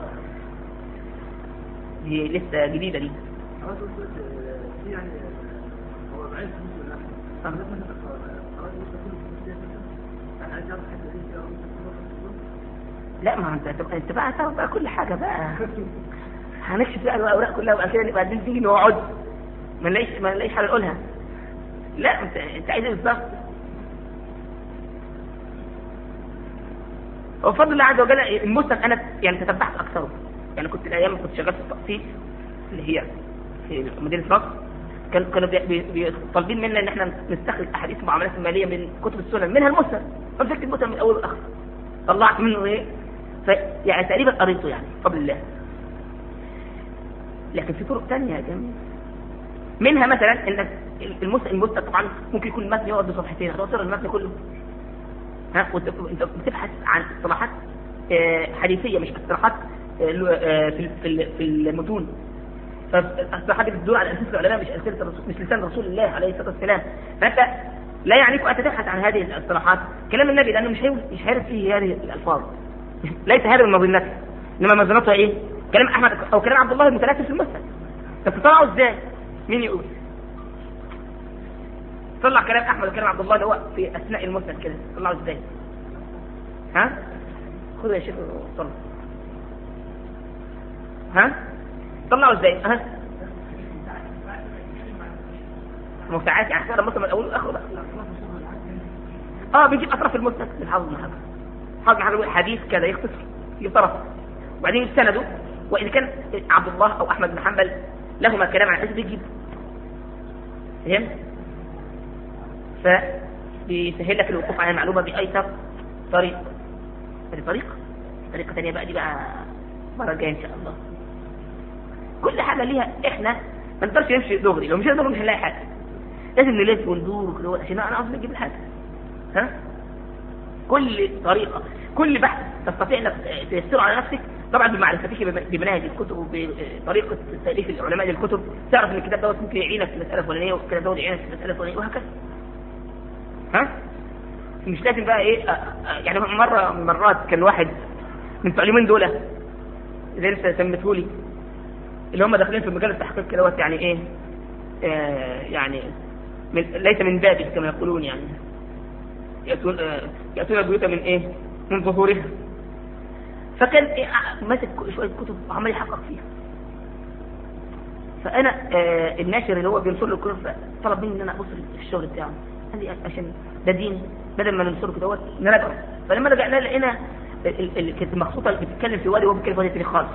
دي لسه جديده دي.
يعني هو بعيد
لا ما انت انت بقى تعرف بقى كل حاجه بقى هنكشف بقى الاوراق كلها وبعد كده نبقى نيجي نقعد ما نلاقيش ما نلاقيش حاجه نقولها. لا انت انت عايز ايه بالظبط؟ وبفضل الله عز وجل المسند انا يعني تتبعت اكثره. يعني كنت الايام كنت شغال في التقسيط اللي هي في مدينه مصر، كان كانوا طالبين منا ان احنا نستخرج احاديث المعاملات الماليه من كتب السنن منها المسند، فمسكت المسند من اول واخر طلعت منه ايه ف... يعني تقريبا قريته يعني بفضل الله. لكن في طرق ثانيه يا جماعه، منها مثلا ان المسند المسند طبعا ممكن يكون المتن يقعد بصفحتين هتوصل المتن كله، ها وانت بتبحث عن اصطلاحات حديثيه مش اصطلاحات في في المتون. فالصحابه دي بتدور على اساس العلماء مش اساس الرسول مش لسان رسول الله عليه الصلاه والسلام. فانت لا يعنيك ان تبحث عن هذه الاصطلاحات كلام النبي لانه مش هيقول مش هيرد فيه هذه الالفاظ، ليس هذا من مظنته، انما مظنته ايه كلام احمد او كلام عبد الله المتلاشى في المسند. تطلعوا ازاي؟ مين يقول؟ طلع كلام احمد وكلام عبد الله اللي هو في اثناء المسند كده طلعوا ازاي؟ ها خذوا يا شيخ طلع ها طلعوا ازاي؟ ها مفتاحات يعني احنا المسند من الاول واخره بقى. اه بيجيب اطراف المسند من حافظ بن حجر حافظ بن حجر حديث كذا يختصر في طرف وبعدين سنده، واذا كان عبد الله او احمد بن حنبل لهما كلام عن الحديث بيجيب فهمت؟ فبيسهل لك الوقوف على المعلومه بايسر طريق. هذه طريقه طريقه ثانيه بقى دي بقى المره الجايه ان شاء الله. كل حاجه ليها احنا ما نقدرش نمشي دغري، لو مشينا دغري مش هنلاقي حاجه، لازم نلف وندور وكده عشان انا عاوز نجيب الحاجه. ها كل طريقه كل بحث تستطيع انك تيسره على نفسك طبعا بمعرفتك بمناهج الكتب وبطريقه تاليف العلماء للكتب، تعرف ان الكتاب دوت ممكن يعينك في مساله فلانيه والكتاب دوت يعينك في مساله فلانيه وهكذا. ها مش لازم بقى ايه يعني مره من مرات كان واحد من التعليمين دول زي لسه سمته لي اللي هم داخلين في مجال التحقيق كده يعني ايه آه يعني من ليس من بابه كما يقولون، يعني يأتون آه يأتون البيوت من ايه من ظهورها. فكان إيه ماسك شويه كتب وعمال يحقق فيها. فانا آه الناشر اللي هو بينشر له الكتب طلب مني ان انا ابص في الشغل بتاعه، قال لي عشان ده دين بدل ما ننشره كده دوت نراجعه. فلما رجعنا لقينا كانت المخطوطه اللي بتتكلم في وادي وهو بيتكلم في وادي تاني خالص.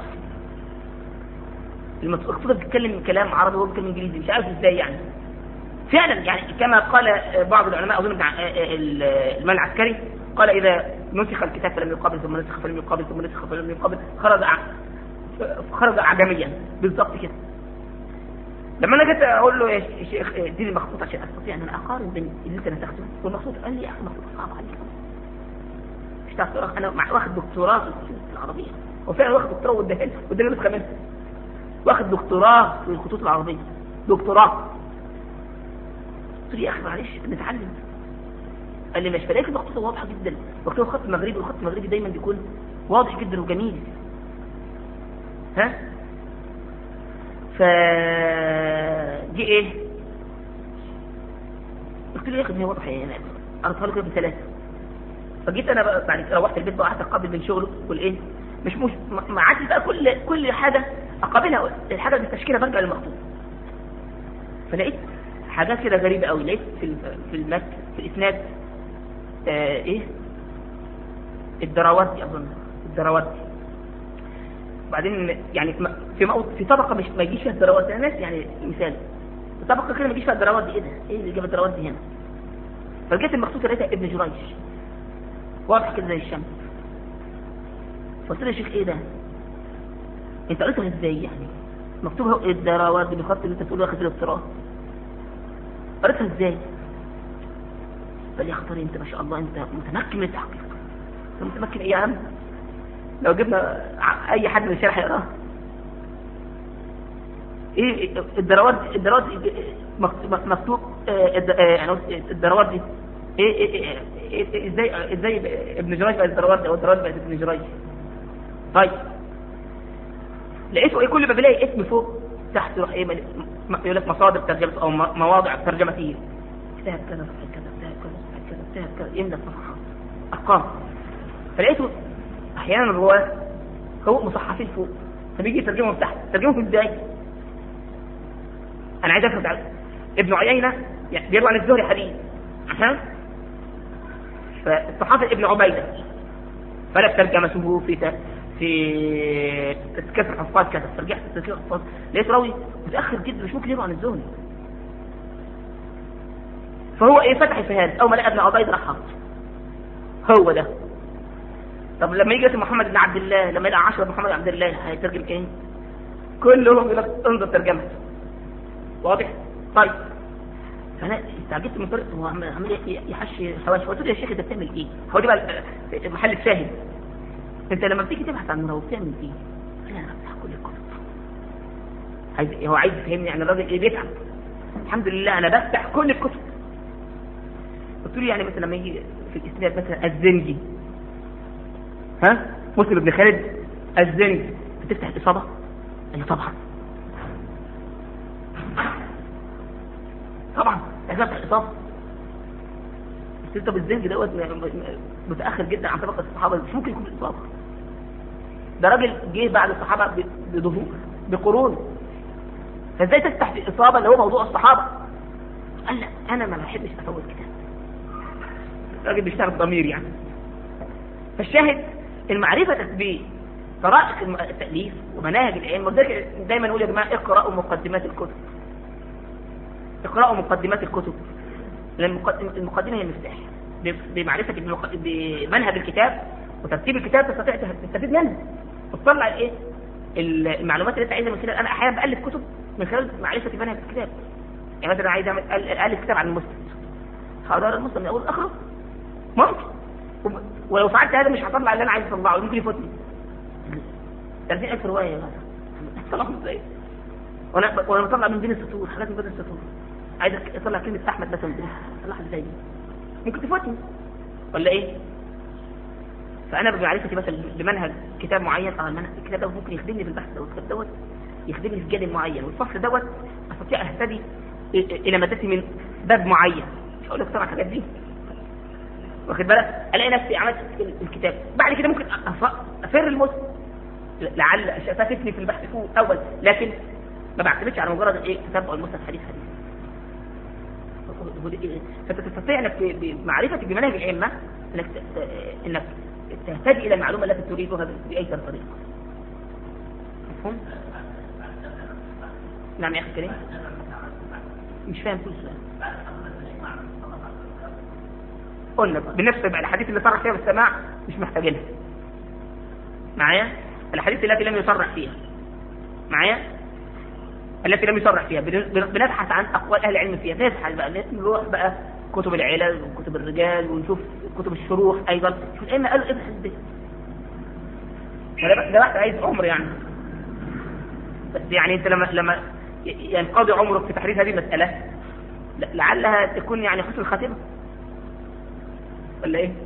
المخطوطه بتتكلم كلام عربي وهو بيتكلم انجليزي، مش عارف ازاي يعني. فعلا يعني كما قال بعض العلماء اظن بتاع المال العسكري قال اذا نسخ الكتاب فلم يقابل ثم نسخ فلم يقابل ثم نسخ فلم يقابل خرج خرج اعجميا بالضبط كده. لما انا جيت اقول له يا شيخ اديني مخطوط عشان استطيع ان انا اقارن بين اللي انت نسخته والمخطوط، قال لي يا اخي المخطوط صعب عليك، مش تعرف تقرا. انا مع واخد دكتوراه في العربيه، وفعلا واخد دكتوراه واداني واداني نسخه منها، واخد دكتوراه في الخطوط العربيه، دكتوراه. قلت له يا اخي معلش نتعلم. قال لي مش فلاقي المخطوطه واضحه جدا، مكتوب خط مغربي، والخط المغربي دايما بيكون واضح جدا وجميل. ها فجي ايه قلت له يا اخي هي واضحه يعني، قرأتها له كده بثلاثه. فجيت انا بقى بعد كده روحت البيت بقى قعدت اقابل من شغله والايه مش مش ما عادش بقى كل كل حاجه اقابلها الحاجه بالتشكيله برجع للمخطوط. فلقيت حاجات كده غريبه قوي، لقيت في في المت في الاسناد آه ايه الدراوردي، اظن الدراوردي. بعدين يعني في في طبقه مش ما يجيش فيها الدراوردي، الناس يعني مثال في طبقه كده ما يجيش فيها الدراوردي، ايه ده ايه اللي جاب الدراوردي هنا؟ فلقيت المخطوط لقيتها ابن جريج واضح كده زي الشمس. فقلت له يا شيخ ايه ده انت قريتها ازاي يعني؟ مكتوبها الدراوردي بالخط اللي انت بتقول واخد الدكتوراه، قريتها ازاي؟ قال لي يا خطر انت ما شاء الله انت متمكن من التحقيق. انت متمكن ايه يا عم؟ لو جبنا اي حد من الشارع يقراها. ايه الدراوردي الدراوردي مكتوب الدراوردي ايه ازاي ازاي ابن جريج بقى الدراوردي او الدراوردي بقى ابن جريج؟ طيب لقيته ايه كل ما بلاقي اسم فوق تحت يروح ايه يقول لك مصادر ترجمه او مواضع ترجمتيه، كتاب كذا كذا كذا كذا كذا كذا يملى صفحات ارقام. فلقيته احيانا الرواه هو مصحفين فوق فبيجي يترجمهم تحت، ترجمهم ازاي؟ انا عايز افهم تعالى. ابن عيينه يعني بيروي عن الزهري حديث عشان فالصحابي ابن عبيده فلا ترجمته في في تذكير الحفاظ كذا، فرجعت تذكير الحفاظ لقيت راوي متاخر جدا مش ممكن يروي عن الزهري. فهو ايه فتح الفهاد اول ما لقى ابن عبيده راح حط هو ده. طب لما يجي اسم محمد بن عبد الله لما يلقى عشرة محمد عبد الله هيترجم ايه؟ كلهم يقول لك انظر ترجمته واضح. طيب فانا استعجبت من طريقته، هو عمال يحشي حواشي. قلت له يا شيخ انت بتعمل ايه؟ هو دي بقى محل الشاهد. انت لما بتيجي تبحث عن هو بتعمل ايه؟ انا بفتح كل الكتب. عايز هو عايز يفهمني يعني الراجل ايه بيتعب. الحمد لله انا بفتح كل الكتب. قلت له يعني مثلا لما يجي في الاسناد مثلا الزنجي ها مسلم بن خالد الزنجي بتفتح الاصابه؟ قال لي طبعا طبعا افتح الاصابه. قلت له طب الزنجي دوت متاخر جدا عن طبقه الصحابه، مش ممكن يكون الاصابه. ده راجل جه بعد الصحابه بظهور بقرون، فازاي تفتح في الاصابه اللي هو موضوع الصحابه؟ قال لا انا ما بحبش افوت كتاب. راجل بيشتغل بضمير يعني. فالشاهد المعرفه تثبيت طرائق التاليف ومناهج العلم. وذلك دايما نقول يا جماعه اقراوا مقدمات الكتب، اقراوا مقدمات الكتب. المقدمه هي المفتاح بمعرفه بمنهج الكتاب وترتيب الكتاب، تستطيع تستفيد منه وتطلع الايه المعلومات اللي انت عايزها من خلال. انا احيانا بالف كتب من خلال معرفه منهج الكتاب. يعني مثلا عايز اعمل الف كتاب عن المسلم، هقدر المسلم من اول لاخره ممكن، ولو فعلت هذا مش هطلع اللي انا عايز اطلعه، ممكن يفوتني ثلاثين ألف روايه يا جماعه. طلعوا ازاي؟ وانا وانا بطلع من بين السطور حاجات من بين السطور. عايز اطلع كلمه احمد مثلا من اطلعها ازاي دي؟ ممكن تفوتني ولا ايه؟ فانا بمعرفتي مثلا بمنهج كتاب معين، اه المنهج الكتاب ده ممكن يخدمني في البحث دوت، الكتاب دوت يخدمني في جانب معين، والفصل دوت استطيع اهتدي الى مادتي من باب معين. مش هقول لك طبعا الحاجات دي واخد بالك، الاقي نفسي عملت الكتاب بعد كده ممكن افر المسلم لعل شافتني في البحث فوق اول، لكن ما بعتمدش على مجرد ايه كتاب او المسلم حديث حديث. فانت تستطيع انك بمعرفتك بمنهج العلم انك انك تهتدي الى المعلومه التي تريدها باي طريقه. مفهوم؟ نعم يا اخي كريم مش فاهم كل سؤال. قلنا بالنسبه بقى الحديث اللي صرح فيها بالسماع مش محتاجينها معايا. الحديث التي لم يصرح فيها معايا التي لم يصرح فيها، بنبحث عن أقوال أهل العلم فيها، نبحث بقى، نروح بقى كتب العلل وكتب الرجال ونشوف كتب الشروح أيضا، شوف الأئمة قالوا ابحث به. ده واحد عايز عمر يعني، بس يعني أنت لما لما ينقضي عمرك في تحرير هذه المسألة لعلها تكون يعني حسن الخاتمة ولا إيه؟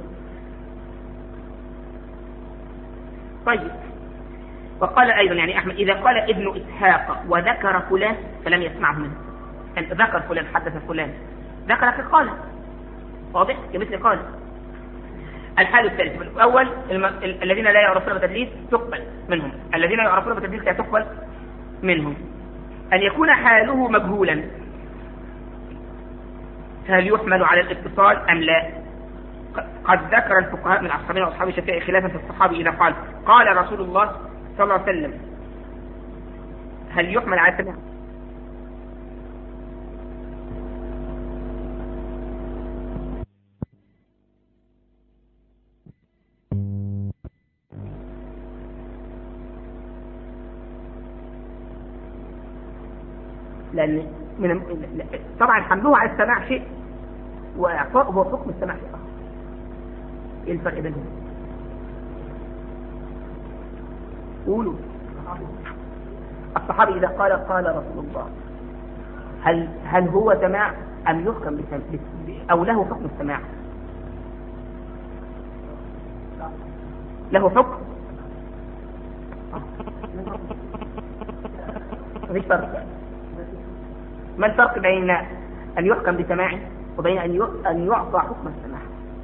طيب. وقال أيضا يعني أحمد إذا قال ابن إسحاق وذكر فلان فلم يسمعه منه، يعني ذكر فلان حدث فلان، ذكر في قال، واضح كمثل قال. الحال الثالث الأول الم... الذين لا يعرفون بالتدليس تقبل منهم، الذين يعرفون بالتدليس لا تقبل منهم. أن يكون حاله مجهولا، هل يحمل على الاتصال أم لا؟ قد ذكر الفقهاء من أصحابنا وأصحاب الشافعي خلافا في الصحابي إذا قال قال رسول الله صلى الله عليه وسلم، هل يحمل على السمع؟ لأن من طبعا حمله على السماع شيء وإعطاءه هو حكم السماع شيء آخر. إيه الفرق بينهم؟ قولوا. الصحابي إذا قال قال رسول الله، هل هل هو سماع أم يحكم بالسماع أو له حكم السماع؟ له حكم. مفيش فرق. ما الفرق بين أن يحكم بسماعه وبين أن أن يعطى حكم السماع؟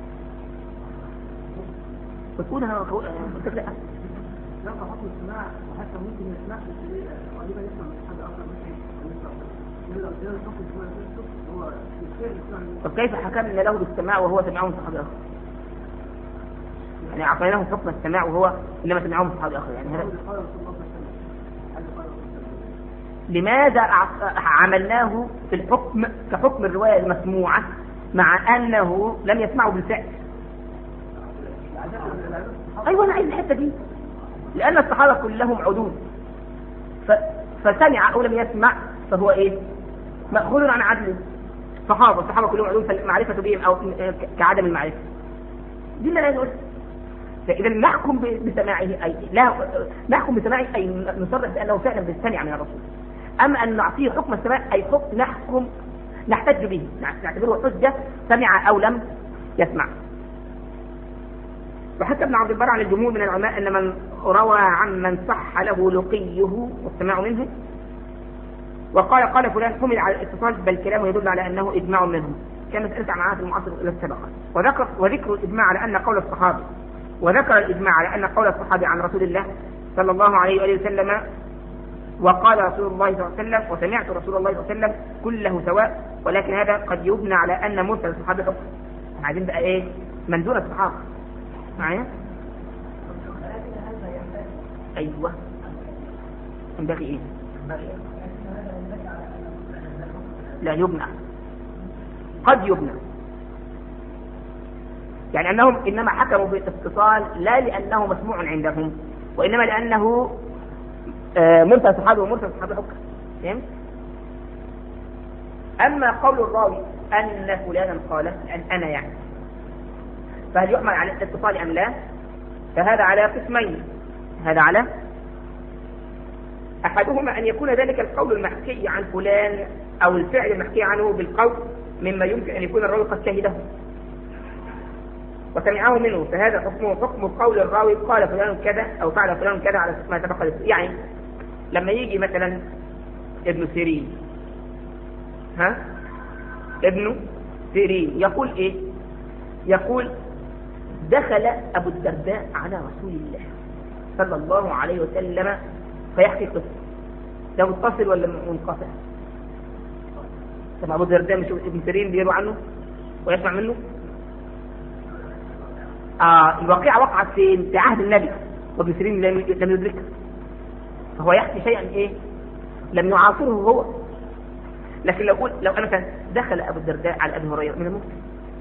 بتقول أنا قلت لا
يعطى حكم السماع وحتى ممكن يسمع غالبا يسمع من حد آخر مش
طب كيف حكمنا له بالسماع وهو سمعه من صحابي آخر؟ يعني أعطيناه حكم السماع وهو إنما سمعه من صحابي آخر، يعني هذا لماذا عملناه في الحكم كحكم الرواية المسموعة مع أنه لم يسمعه بالفعل؟ أيوة أنا عايز الحتة دي، لأن الصحابة كلهم عدول، ف... فسمع أو لم يسمع فهو إيه؟ مأخوذ عن عدل. صحابة الصحابة كلهم عدول، فالمعرفة بهم أو كعدم المعرفة دي اللي أنا عايز أقولها. فإذا نحكم بسماعه أي لا نحكم بسماعه أي نصرح بأنه فعلا بالسمع من الرسول. أما أن نعطيه حكم السماع أي حكم نحكم نحتج به، نعتبره حجة سمع أو لم يسمع. وحتى ابن عبد البر عن الجمهور من العلماء أن من روى عن من صح له لقيه والسماع منه وقال قال فلان حمل على الاتصال بل كلامه يدل على أنه إجماع منهم، كانت أرجع معاه في المعاصر إلى السبقة. وذكر وذكر الإجماع على أن قول الصحابة وذكر الإجماع على أن قول الصحابة عن رسول الله صلى الله عليه وآله وسلم وقال رسول الله صلى الله عليه وسلم وسمعت رسول الله صلى الله عليه وسلم كله سواء، ولكن هذا قد يبنى على أن مرسل الصحابة حكم. عايزين بقى إيه؟ من دون الصحابة معايا؟ أيوة ينبغي إيه؟ لا يبنى، قد يبنى، يعني أنهم إنما حكموا بالاتصال لا لأنه مسموع عندهم وإنما لأنه مرسل صحابي ومرسل صحابي حكم. فهمت؟ أما قول الراوي أن فلانا قال أن أنا يعني، فهل يحمل على الاتصال أم لا؟ فهذا على قسمين. هذا على أحدهما أن يكون ذلك القول المحكي عن فلان أو الفعل المحكي عنه بالقول مما يمكن أن يكون الراوي قد شهده وسمعه منه، فهذا حكمه حكم قول الراوي قال فلان كذا أو فعل فلان كذا على ما سبق. يعني لما يجي مثلا ابن سيرين ها ابن سيرين يقول إيه؟ يقول دخل أبو الدرداء على رسول الله صلى الله عليه وسلم فيحكي قصة، ده متصل ولا منقطع؟ طب أبو الدرداء مش ابن سيرين بيروي عنه ويسمع منه؟ آه الواقعة وقعت في في عهد النبي وابن سيرين لم يدركها، فهو يحكي شيئا ايه لم يعاصره هو. لكن لو قلت لو انا كان دخل ابو الدرداء على ابي هريره من الممكن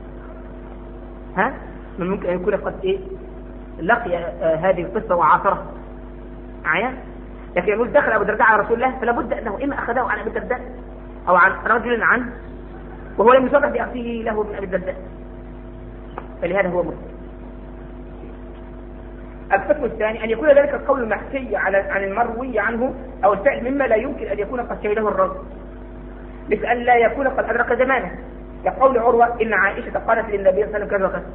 ها من الممكن ان يكون قد ايه لقي آه هذه القصه وعاصرها معايا. لكن يقول دخل أبو الدرداء على رسول الله فلا بد أنه إما أخذه عن أبي الدرداء أو عن رجل عنه وهو لم يصرح بأخذه له من أبي الدرداء، فلهذا هو مسلم. القسم الثاني أن يكون ذلك القول المحكي على عن المروي عنه أو الفعل مما لا يمكن أن يكون قد شهده الرجل، مثل أن لا يكون قد أدرك زمانه، كقول عروة إن عائشة قالت للنبي صلى الله عليه وسلم كذا وكذا.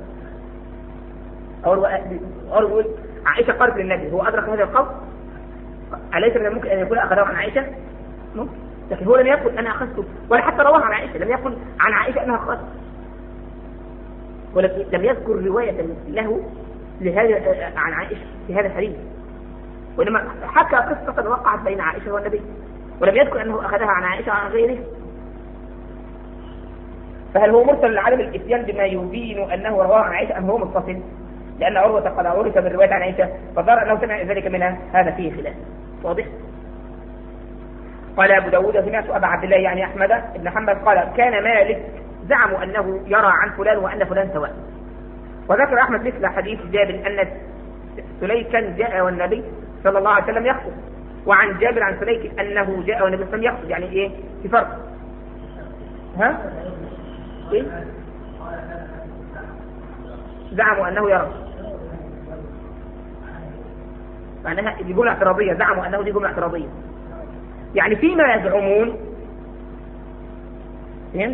عروة عائشة قالت للنبي، هو أدرك هذا القول؟ أليس من الممكن أن يكون أخذه عن عائشة؟ ممكن، لكن هو لم يقل أنا أخذته، ولا حتى رواه عن عائشة، لم يقل عن عائشة أنها أخذته، ولكن لم يذكر رواية له لهذا عن عائشة في هذا الحديث، وإنما حكى قصة وقعت بين عائشة والنبي، ولم يذكر أنه أخذها عن عائشة عن غيره. فهل هو مرسل لعدم الإتيان بما يبين أنه رواه عن عائشة أم هو متصل؟ لأن عروة قد عرف بالرواية عن عائشة فظهر أنه سمع ذلك منها، هذا فيه خلاف واضح. قال أبو داود سمعت أبا عبد الله يعني أحمد بن حنبل قال كان مالك زعموا أنه يرى عن فلان وأن فلان سواء. وذكر أحمد مثل حديث جابر أن سليكا جاء والنبي صلى الله عليه وسلم يخطب، وعن جابر عن سليك أنه جاء والنبي صلى الله عليه وسلم يخطب، يعني إيه في فرق؟ ها؟ إيه؟ زعموا أنه يرى، معناها دي جملة اعتراضية، زعموا أنه دي جملة اعتراضية، يعني فيما يزعمون. فهمت؟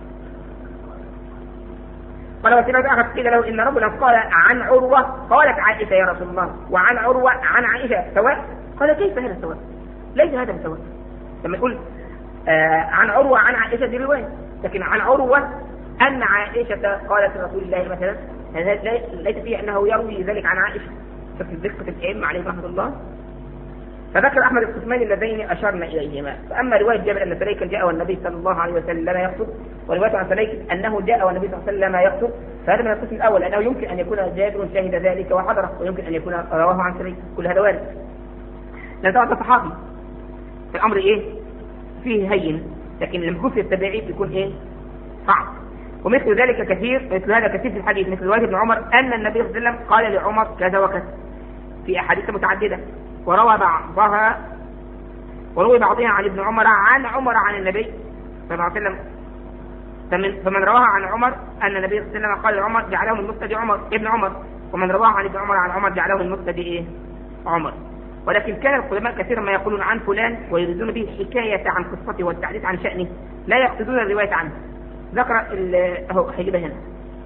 قال وسمعت أحد قيل له إن رجلا قال عن عروة قالت عائشة يا رسول الله وعن عروة عن عائشة سواء، قال كيف هذا سواء؟ ليس هذا سواء. لما يقول آه عن عروة عن عائشة دي رواية، لكن عن عروة أن عائشة قالت رسول الله مثلا ليس فيه أنه يروي ذلك عن عائشة. ففي دقة الأئمة عليه رحمة الله. فذكر أحمد القسمين اللذين أشرنا إليهما. فأما رواية جابر أن سليكا جاء والنبي صلى الله عليه وسلم يخطب، ورواية عن سليك أنه جاء والنبي صلى الله عليه وسلم يخطب، فهذا من القسم الأول، أنه يمكن أن يكون جابر شهد ذلك وحضره، ويمكن أن يكون رواه عن سليك، كل هذا وارد. لأن طبعا صحابي في الأمر إيه فيه هين، لكن لما يكون في التبعيد يكون إيه صعب. ومثل ذلك كثير، مثل هذا كثير في الحديث، مثل رواية ابن عمر أن النبي صلى الله عليه وسلم قال لعمر كذا وكذا في أحاديث متعددة، وروى بعضها وروي بعضها عن ابن عمر عن عمر عن النبي صلى الله عليه وسلم. فمن, فمن رواها عن عمر أن النبي صلى الله عليه وسلم قال لعمر جعله من مبتدئ عمر ابن عمر، ومن رواها عن ابن عمر عن عمر جعله من مبتدئ إيه؟ عمر. ولكن كان العلماء كثيرا ما يقولون عن فلان ويريدون به حكاية عن قصته والتحديث عن شأنه، لا يقصدون الرواية عنه. ذكر اهو هيجيبها هنا،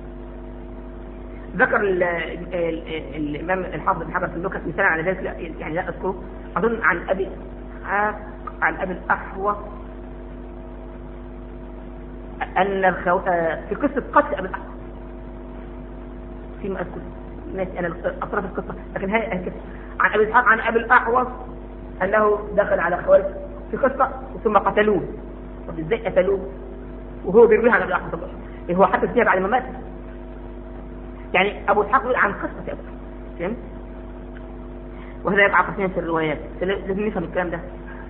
ذكر الإمام الحافظ بن حجر في النكت مثلا على ذلك، لا يعني لا أذكره، أظن عن أبي عن أبي الأحوص أن الخو... في قصة قتل أبي الأحوص فيما أذكر ماشي أنا أطرف القصة، لكن هي عن أبي إسحاق عن أبي الأحوص أنه دخل على خوارج في قصة ثم قتلوه. طب إزاي قتلوه وهو بيرويها عن أبي الأحوص؟ هو حتى فيها بعد ما مات، يعني أبو إسحاق يقول عن قصة أبو فهمت؟ وهذا يقع قسمين في الروايات، لازم نفهم الكلام ده.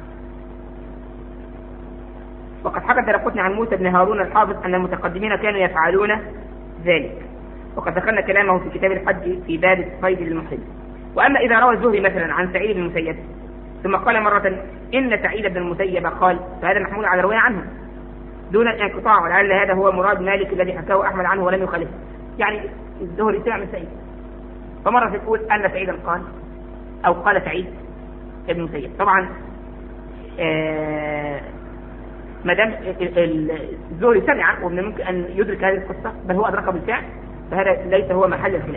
وقد حكى الدارقطني عن موسى بن هارون الحافظ أن المتقدمين كانوا يفعلون ذلك، وقد ذكرنا كلامه في كتاب الحج في باب الصيد للمحرم. وأما إذا روى الزهري مثلا عن سعيد بن المسيب ثم قال مرة إن سعيد بن المسيب قال، فهذا محمول على رواية عنه دون الانقطاع، ولعل هذا هو مراد مالك الذي حكاه أحمد عنه ولم يخالفه. يعني الزهري سمع من سعيد، فمرة تقول أن سعيدا قال أو قال سعيد ابن المسيب. طبعا آه ما دام الزهري سمع ومن الممكن أن يدرك هذه القصة بل هو أدركها بالفعل، فهذا ليس هو محل الخلاف.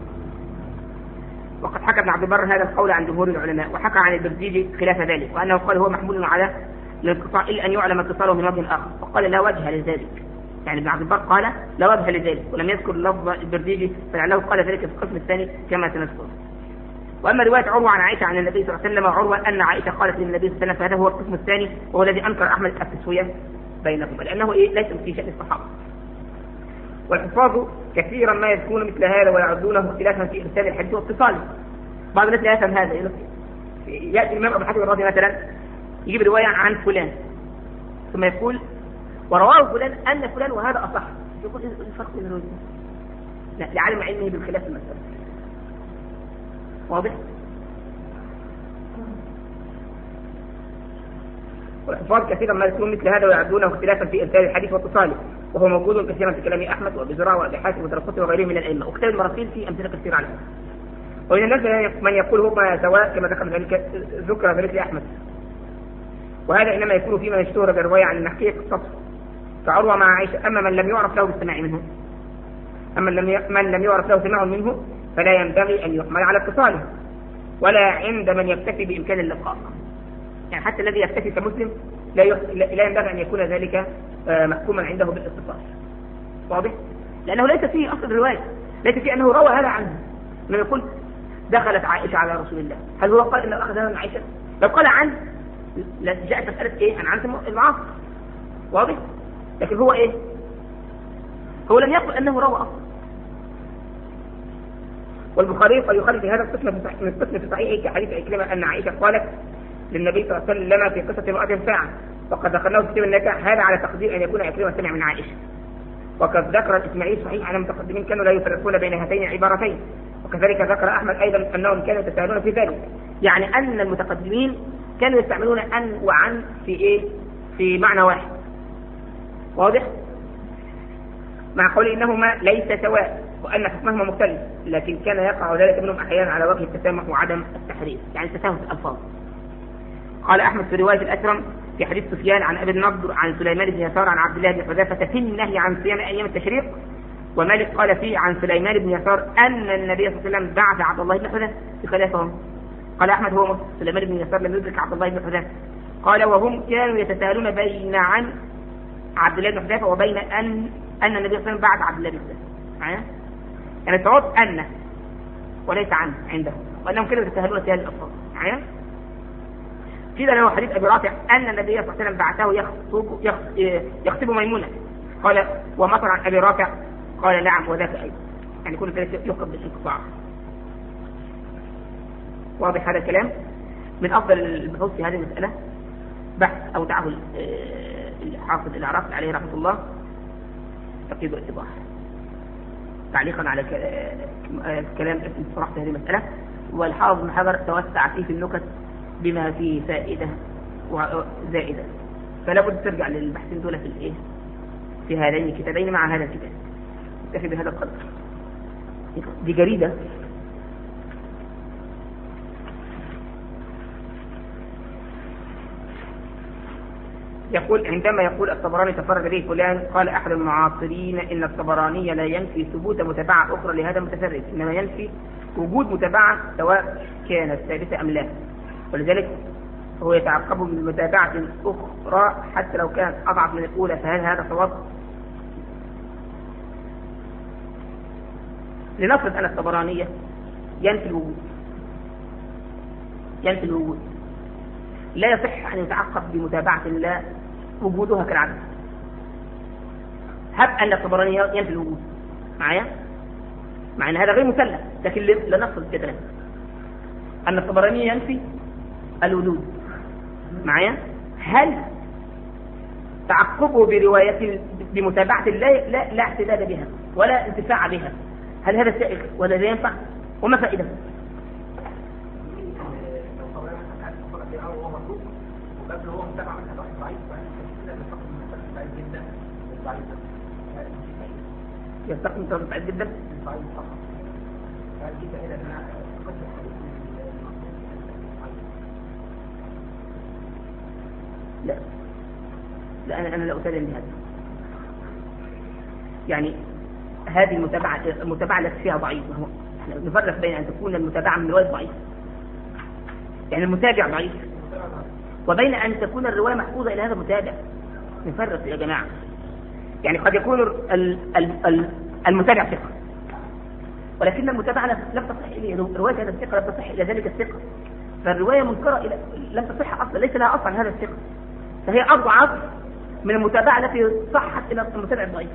وقد حكى ابن عبد البر هذا القول عن جمهور العلماء، وحكى عن البرديجي خلاف ذلك، وأنه قال هو محمول على الانقطاع إلا أن يعلم اتصاله من وجه آخر، وقال لا وجه لذلك. يعني ابن عبد البر قال لا وجه لذلك، ولم يذكر لفظ البرديجي، فلعله قال ذلك في القسم الثاني كما سنذكر. وأما رواية عروة عن عائشة عن النبي صلى الله عليه وسلم وعروة أن عائشة قالت للنبي صلى الله عليه وسلم، فهذا هو القسم الثاني، وهو الذي أنكر أحمد التسوية بينهما، لأنه إيه ليس في شأن الصحابة. والحفاظ كثيرا ما يذكرون مثل هذا ويعدونه اختلافا في إرسال الحديث واتصاله. بعض الناس لا يفهم هذا، يأتي الإمام أبو حاتم الرازي مثلا يجيب رواية عن فلان ثم يقول ورواه فلان أن فلان وهذا أصح، يقول الفرق بين الرواية لا لعلم علمه بالخلاف المسألة. واضح؟ والحفاظ كثيرا ما يذكرون مثل هذا ويعدونه اختلافا في إرسال الحديث واتصاله، وهو موجود كثيرا في كلام أحمد وأبي زرعة وأبي حاتم ودرقطني وغيرهم من الأئمة، وكتاب المراسيل في أمثلة كثيرة عليه. ومن الناس من يقول هما سواء كما ذكر ذلك ذكر ذلك أحمد، وهذا إنما يكون فيما يشتهر بالرواية عن النحكية قصص كعروة مع عائشة. أما من لم يعرف له بالسماع منه أما من لم يعرف له سماع منه فلا ينبغي أن يحمل على اتصاله، ولا عند من يكتفي بإمكان اللقاء. يعني حتى الذي يكتفي كمسلم لا لا ينبغي أن يكون ذلك محكوما عنده بالاتصال. واضح؟ لأنه ليس فيه أصل الرواية، ليس فيه أنه روى هذا عنه. لما يقول دخلت عائشة على رسول الله، هل هو قال إنه أخذ هذا من عائشة؟ لو قال عنه جاءت مسألة إيه؟ عن عنه المعاصر. واضح؟ لكن هو إيه؟ هو لم يقل أنه روى أصلا. والبخاري قد يخالف هذا القسم من القسم في صحيحه كحديث عكرمة أن عائشة قالت للنبي صلى الله عليه وسلم في قصة امرأة ساعة وقد ذكرناه في كتاب النكاح، هذا على تقدير أن يكون عكرمة سمع من عائشة. وقد ذكر الإسماعيلي صحيح أن المتقدمين كانوا لا يفرقون بين هاتين العبارتين، وكذلك ذكر أحمد أيضا أنهم كانوا يتساهلون في ذلك، يعني أن المتقدمين كانوا يستعملون أن وعن في إيه؟ في معنى واحد. واضح؟ مع قول إنهما ليس سواء وأن حكمهما مختلف، لكن كان يقع ذلك منهم أحيانا على وجه التسامح وعدم التحريف، يعني التسامح في الألفاظ. قال أحمد في رواية الأكرم في حديث سفيان عن أبي النضر عن سليمان بن يسار عن عبد الله بن حذافة في النهي عن صيام أيام التشريق، ومالك قال فيه عن سليمان بن يسار أن النبي صلى الله عليه وسلم بعث عبد الله بن حذافة بخلافهم. قال أحمد هو مسلم سليمان بن يسار لم يدرك عبد الله بن حذافة. قال وهم كانوا يتساءلون بين عن عبد الله بن حذافة وبين أن أن النبي صلى الله عليه وسلم بعث عبد الله بن حذافة، يعني الصواب أن وليس عن عندهم، وأنهم كانوا يتساهلون في هذه الألفاظ. معايا؟ كده له حديث أبي رافع أن النبي صلى الله عليه وسلم بعثه يخطب يخطب ميمونة، قال ومطر عن أبي رافع قال نعم وذاك أيضا، يعني كل ذلك يخطب بالانقطاع. واضح هذا الكلام؟ من أفضل البحوث في هذه المسألة بحث أو دعوه الحافظ العراقي عليه رحمة الله تقييد الاتضاح تعليقا على كلام اسم صراحة هذه المسألة. والحافظ بن حجر توسع فيه في النكت بما فيه فائدة وزائدة، فلا بد ترجع للبحثين دول في الايه في هذين الكتابين مع هذا الكتاب. نكتفي بهذا القدر. دي جريدة يقول عندما يقول الطبراني تفرد به فلان، قال أحد المعاصرين إن الطبراني لا ينفي ثبوت متابعة أخرى لهذا المتفرد، إنما ينفي وجود متابعة سواء كانت ثابتة أم لا، ولذلك هو يتعقب من متابعة أخرى حتى لو كانت أضعف من الأولى. فهل هذا صواب؟ لنفرض أن الطبراني ينفي الوجود ينفي الوجود لا يصح أن يتعقب بمتابعة لا وجودها كالعدم. هب أن الطبراني ينفي الوجود معايا، مع أن هذا غير مسلم، لكن لنفرض كده أن الطبراني ينفي الوجود معايا، هل تعقبه برواية بمتابعة لا لا, لا اعتداد بها ولا انتفاع بها، هل هذا سائغ ولا لا ينفع؟ وما فائدة؟ يستقيم طرف بعيد جدا لا لا أنا أنا لا أسلم بهذا. يعني هذه المتابعة المتابعة التي فيها ضعيف، احنا نفرق بين أن تكون المتابعة من رواية ضعيف يعني المتابع ضعيف، وبين أن تكون الرواية محفوظة إلى هذا المتابع. نفرق يا جماعة، يعني قد يكون المتابع ثقة ولكن المتابعة لم تصح إليه، رواية هذا الثقة لم تصح إلى ذلك الثقة، فالرواية منكرة إلى لم تصح أصلا، ليس لها أصلا هذا الثقة، فهي أضعف من المتابعة التي صحت إلى المتابع الضعيف.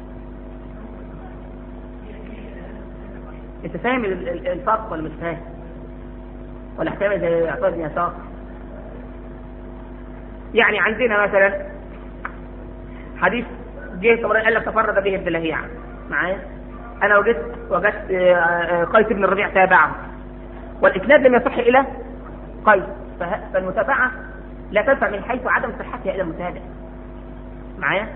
أنت فاهم الفرق ولا مش فاهم؟ ولا احتمال زي اعطاء ابن يسار؟ يعني عندنا مثلا حديث جه طبعا قال لك تفرد به ابن لهيعة معايا، انا وجدت وجدت قيس بن الربيع تابعه والاسناد لم يصح الى قيس، فالمتابعه لا تنفع من حيث عدم صحتها إلى المتابع. معايا؟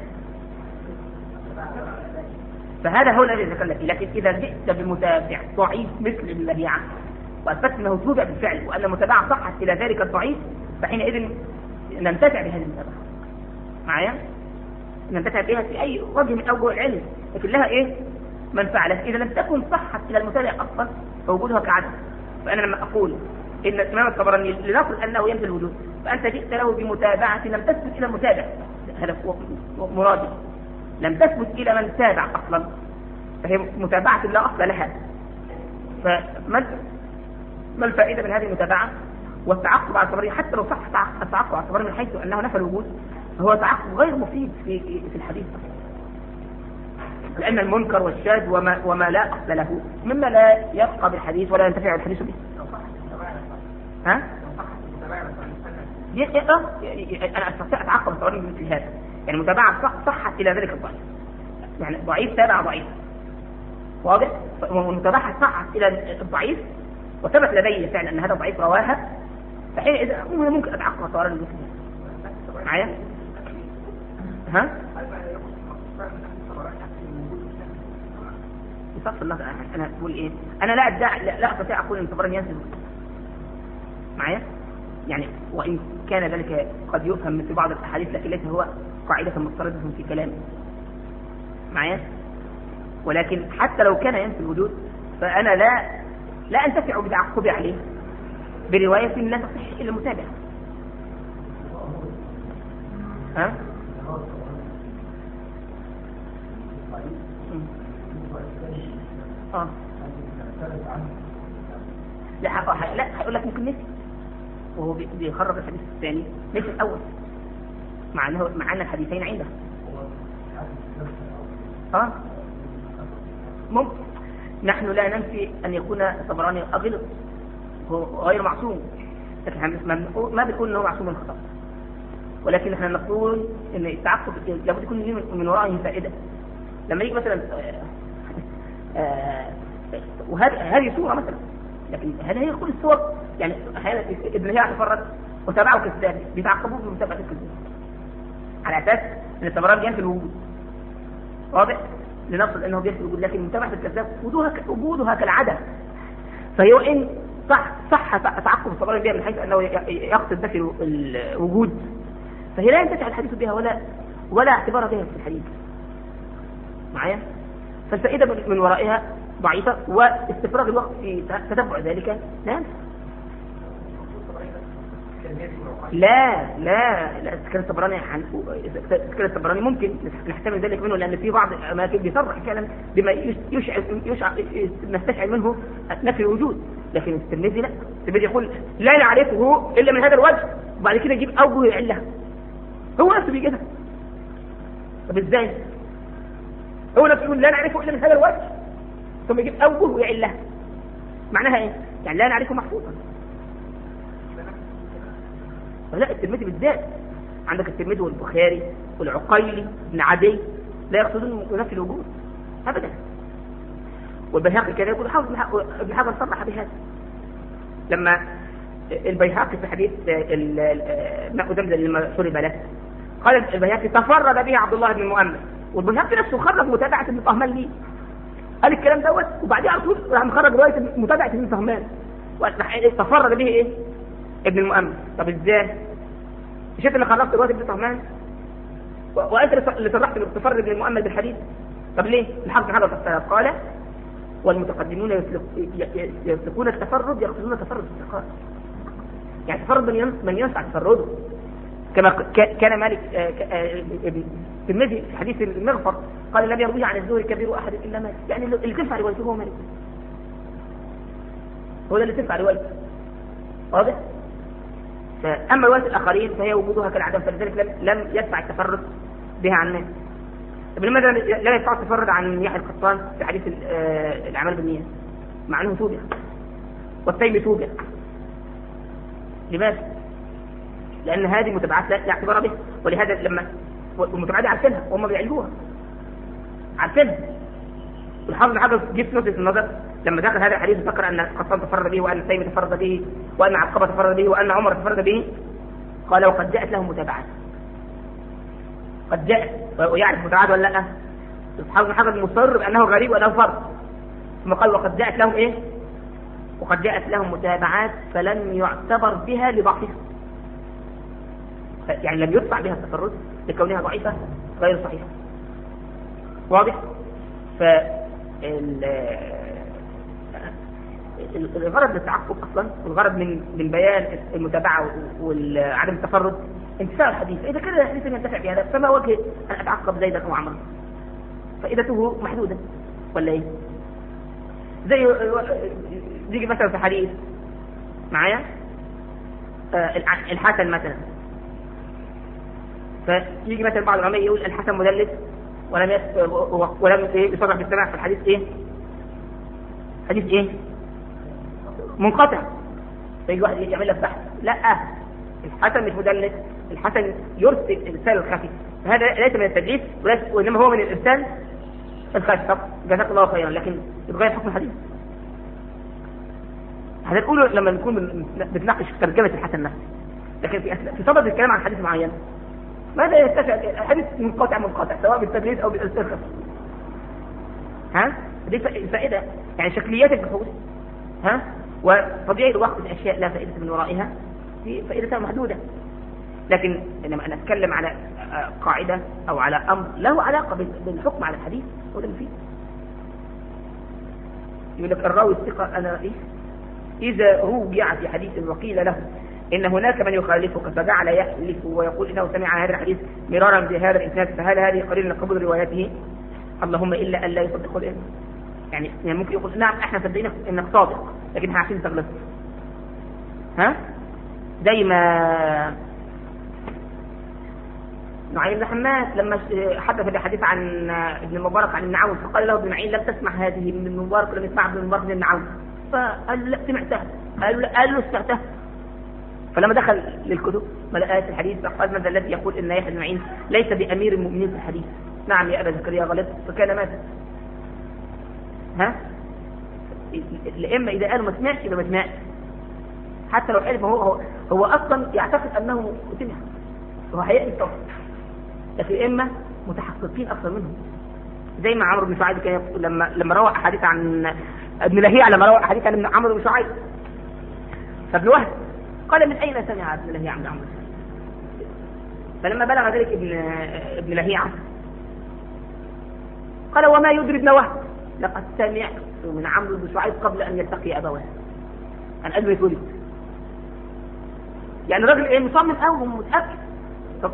فهذا هو الذي ذكرنا فيه. لكن إذا جئت بمتابع ضعيف مثل اللبيعة وأثبت أنه توبع بالفعل وأن المتابعة صحت إلى ذلك الضعيف، فحينئذ ننتفع بهذه المتابعة. معايا؟ ننتفع بها في أي وجه من أوجه العلم، لكن لها إيه؟ منفعة. إذا لم تكن صحت إلى المتابع أصلا فوجودها كعدم. فأنا لما أقول إن الإمام الطبراني لنقل أنه ينفي الوجود، فأنت جئت له بمتابعة لم تثبت إلى المتابع، هذا مرادي، لم تثبت إلى من تابع أصلا، فهي متابعة لا أصل لها. فما ما الفائدة من هذه المتابعة؟ والتعقب على الطبراني حتى لو صح التعقب على الطبراني من حيث أنه نفى الوجود، فهو تعقب غير مفيد في في الحديث، لأن المنكر والشاذ وما, وما لا أصل له مما لا يبقى بالحديث ولا ينتفع الحديث به. ها؟ أنا أستطيع أتعقب الطبراني مثل هذا، يعني متابعة صح صحت إلى ذلك الضعيف، يعني ضعيف تابع ضعيف، واضح؟ ومتابعة صحت إلى الضعيف وثبت لدي فعلا أن هذا ضعيف رواها، فحين إذا ممكن أتعقب الطبراني مثل هذا. معايا؟ ها؟ بصف الله أنا أقول إيه؟ أنا لا أدعي لا أستطيع أقول أن الطبراني ينسى. معايا؟ يعني وإن كان ذلك قد يفهم مثل بعض الأحاديث، لكن ليس هو قاعدة مفترضة في كلامه. معايا؟ ولكن حتى لو كان ينفي الوجود فأنا لا لا أنتفع بتعقبي عليه برواية لا تصح إلا المتابع. ها؟ اه لا لا هقول لك ممكن نسي وهو بيخرج الحديث الثاني ليس الأول، مع أنه مع أن الحديثين عنده. اه ممكن. نحن لا ننفي أن يكون الطبراني أغلط، هو غير معصوم، لكن ما بنقول أنه معصوم من الخطأ، ولكن نحن نقول أن التعقب لابد يكون من ورائه فائدة. لما يجي مثلا آه وهذه صورة مثلا، لكن هل هي كل الصور؟ يعني أحيانا ابن هي تفرد وتابعه كذاب بيتعقبوه بمتابعة الكذاب على أساس أن الطبراني ينفي الوجود، واضح؟ لنصل أنه بينفي الوجود، لكن متابعة الكذاب وجودها وجودها كالعدم. فهي وإن صح صح تعقب الطبراني بها من حيث أنه يقصد نفي الوجود، فهي لا ينتفع الحديث بها ولا ولا اعتبار بها في الحديث. معايا؟ فالفائدة من ورائها ضعيفة، واستفراغ الوقت في تتبع ذلك لا لا لا لا تذكر الطبراني عن تذكر الطبراني ممكن نحتمل ذلك منه، لأن في بعض ما بيصرح فعلا بما يشعر يشعر نستشعر منه نفي الوجود، لكن الترمذي لا، الترمذي يقول لا نعرفه إلا من هذا الوجه، وبعد كده يجيب أوجه يعلها، هو نفسه بيجيبها. طب ازاي؟ هو نفسه يقول لا نعرفه إلا من هذا الوجه ثم يجيب أوجه ويعلها، معناها إيه؟ يعني لا نعرفه محفوظا. لا، الترمذي بالذات، عندك الترمذي والبخاري والعقيلي بن عدي لا يقصدون نفي الوجود أبدا، والبيهقي كذا يقول حافظ ابن حجر صرح بهذا لما البيهقي في حديث ماء زمزم لما شرب له، قال البيهقي تفرد به عبد الله بن المؤمن، والبيهقي نفسه خرج متابعة ابن طهمان ليه، قال الكلام دوت وبعدين على طول راح مخرج رواية متابعة ابن طهمان تفرد به ايه ابن المؤمن. طب ازاي؟ مش انت اللي خرجت رواية ابن طهمان وانت اللي صرحت تفرد ابن المؤمن بالحديث؟ طب ليه؟ الحافظ حجر قال والمتقدمون يسلكون التفرد يقصدون تفرد الثقات، يعني تفرد من ينفع تفرده، كما كان مالك في المذي في حديث المغفر قال لم يروي عن الزهري كبير أحد إلا مالك، يعني اللي تنفع روايته هو مالك، هو اللي تنفع روايته، واضح؟ أما رواية الآخرين فهي وجودها كالعدم، فلذلك لم يدفع التفرد بها عن الناس. طب لماذا لا يدفع التفرد عن يحيى القطان في حديث الأعمال بالنيات مع أنه توبع والتيمي توبع؟ لماذا؟ لأن هذه متابعات لا اعتبار به، ولهذا لما المتابعات عارفينها وهم بيعلوها عارفينها. والحافظ حجر جبت نقطة النظر لما دخل هذا الحديث ذكر أن قطان تفرد به وأن التيمي تفرد به وأن عقبة تفرد به وأن عمر تفرد به، قال وقد جاءت لهم متابعات. قد جاءت ويعرف متابعات ولا لا؟ الحافظ بن حجر مصر بأنه غريب وأنه فرد، ثم قال وقد جاءت لهم إيه؟ وقد جاءت لهم متابعات فلم يعتبر بها لضعفها، يعني لم يدفع بها التفرد لكونها ضعيفة غير صحيحة. واضح؟ فالغرض من التعقب أصلا والغرض من من بيان المتابعة وعدم التفرد انتفاع الحديث. إذا كان الحديث ينتفع بهذا فما وجه أن أتعقب زيدا أو عمرا؟ فائدته محدودة ولا إيه؟ زي زي مثلا في حديث معايا آه الحسن مثلا، فيجي مثلا بعض العلماء يقول الحسن مدلس ولم يس... ولم يصرح بالسماع في الحديث ايه؟ حديث ايه؟ منقطع. فيجي واحد يعمل لك بحث، لا الحسن مش مدلس، الحسن يرسل الارسال الخفي، هذا ليس من التدليس وانما هو من الارسال الخفي. جزاك الله خيرا، لكن يتغير حكم الحديث. هذا نقوله لما نكون بنناقش في ترجمه الحسن نفسه، لكن في في صدد الكلام عن حديث معين ماذا يتفق حديث منقطع منقطع سواء بالتدليس او بالارسال الخفي. ها دي فائده، يعني شكليات البحوث ها وطبيعي الوقت الاشياء لا فائده من ورائها، في فائدتها محدوده. لكن لما انا اتكلم على قاعده او على امر له علاقه بالحكم على الحديث هو ده المفيد. يقول لك الراوي الثقه انا ايه اذا رجع في حديث وقيل له ان هناك من يخالفك فجعل يحلف ويقول انه سمع هذا الحديث مرارا بهذا الاسناد، فهل هذه قليل قبول روايته؟ اللهم الا ان لا يصدق العلم. يعني, يعني ممكن يقول نعم احنا صدقنا انك صادق لكن احنا عارفين تغلط. ها زي ما نعيم بن حماد لما حدث الحديث عن ابن المبارك عن ابن عون فقال له ابن معين لم تسمع هذه من ابن المبارك ولم يسمع ابن المبارك من ابن عون، فقال لا سمعتها، قال له قال له سمعتها. فلما دخل للكتب ملأت الحديث فقال ماذا الذي يقول ان يحيى بن معين ليس بامير المؤمنين في الحديث؟ نعم يا ابا زكريا غلط فكان مات. ها الائمه اذا قالوا ما سمعش يبقى ما سمعش، حتى لو حلف هو هو, هو اصلا يعتقد انه سمع وهو هيئة الصوت، لكن الائمه متحققين اكثر منهم. زي ما عمرو بن شعيب كان يقول لما لما روى احاديث عن ابن لهيعة، لما روى احاديث عن عمرو بن شعيب فابن وهب قال من اين سمع ابن لهيعة عن عمرو؟ فلما بلغ ذلك ابن ابن لهيعة قال وما يدري ابن وهب لقد سمعت من عمرو بن شعيب قبل ان يلتقي ابواه عن ابن يتولد. يعني الراجل ايه مصمم قوي ومتاكد. طب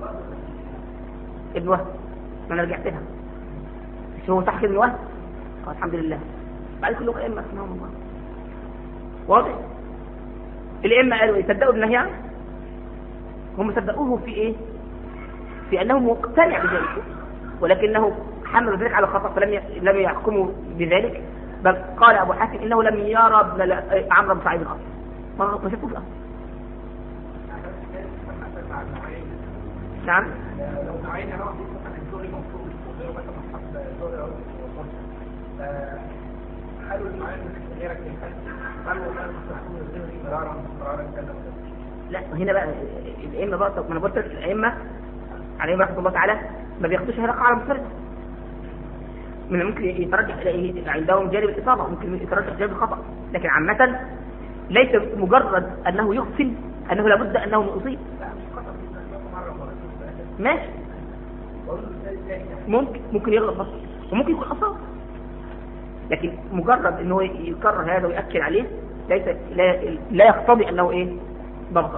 ابن وهب ما انا رجعت لها مش هو صح ابن وهب؟ قال الحمد لله. بعد كل ائمه اسمهم الله واضح. الائمه قالوا يصدقوا ابن لهيعة، هم صدقوه في ايه؟ في انه مقتنع بذلك ولكنه حملوا ذلك على خطأ فلم لم يحكموا بذلك، بل قال ابو حاتم انه لم يرى ابن عمرو بن شعيب اصلا ما شافوش اصلا. نعم
لو نعينا نوع عن الزوري مفروض وغيره مثلا حسب الزوري او قالوا المعين غيرك للحج قالوا قالوا تكون الزوري مرارا مرارا كذا.
لا هنا بقى الائمه بقى طب ما انا قلت الائمه عليهم رحمه الله تعالى ما بياخدوش هذا قاعده مفرده، من ممكن يترجح اليه عندهم جانب الاصابه، ممكن يترجح جانب الخطا، لكن عامه ليس مجرد انه يغفل انه لابد انه يصيب. ماشي ممكن ممكن يغلط بس وممكن يكون اصاب، لكن مجرد انه يكرر هذا ويأكد عليه ليس لا, لا يقتضي انه ايه ضبط.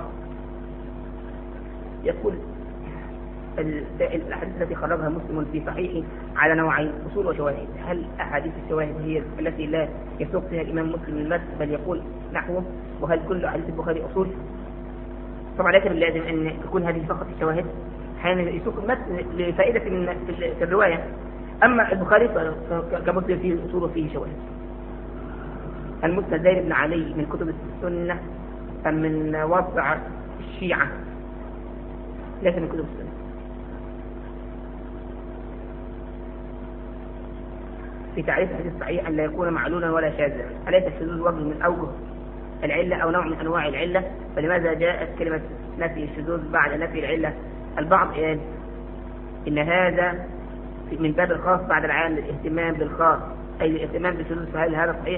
يقول الاحاديث التي خرجها مسلم في صحيحه على نوعين اصول وشواهد. هل احاديث الشواهد هي التي لا يسوق فيها الامام مسلم المس بل يقول نحوه، وهل كل احاديث البخاري اصول؟ طبعا لكن لازم ان تكون هذه فقط الشواهد حين يسوق المتن لفائده من في الروايه. اما البخاري كمسلم فيه اصول وفيه شواهد. المسند زيد بن علي من كتب السنه ام من وضع الشيعه؟ ليس من كتب السنه. في تعريف الحديث الصحيح ان لا يكون معلولا ولا شاذا. اليس الشذوذ وجه من اوجه العلة أو نوع من أنواع العلة، فلماذا جاءت كلمة نفي الشذوذ بعد نفي العلة؟ البعض قال إن هذا من باب الخاص بعد العام للاهتمام بالخاص، أي الاهتمام بالشذوذ، فهل هذا صحيح؟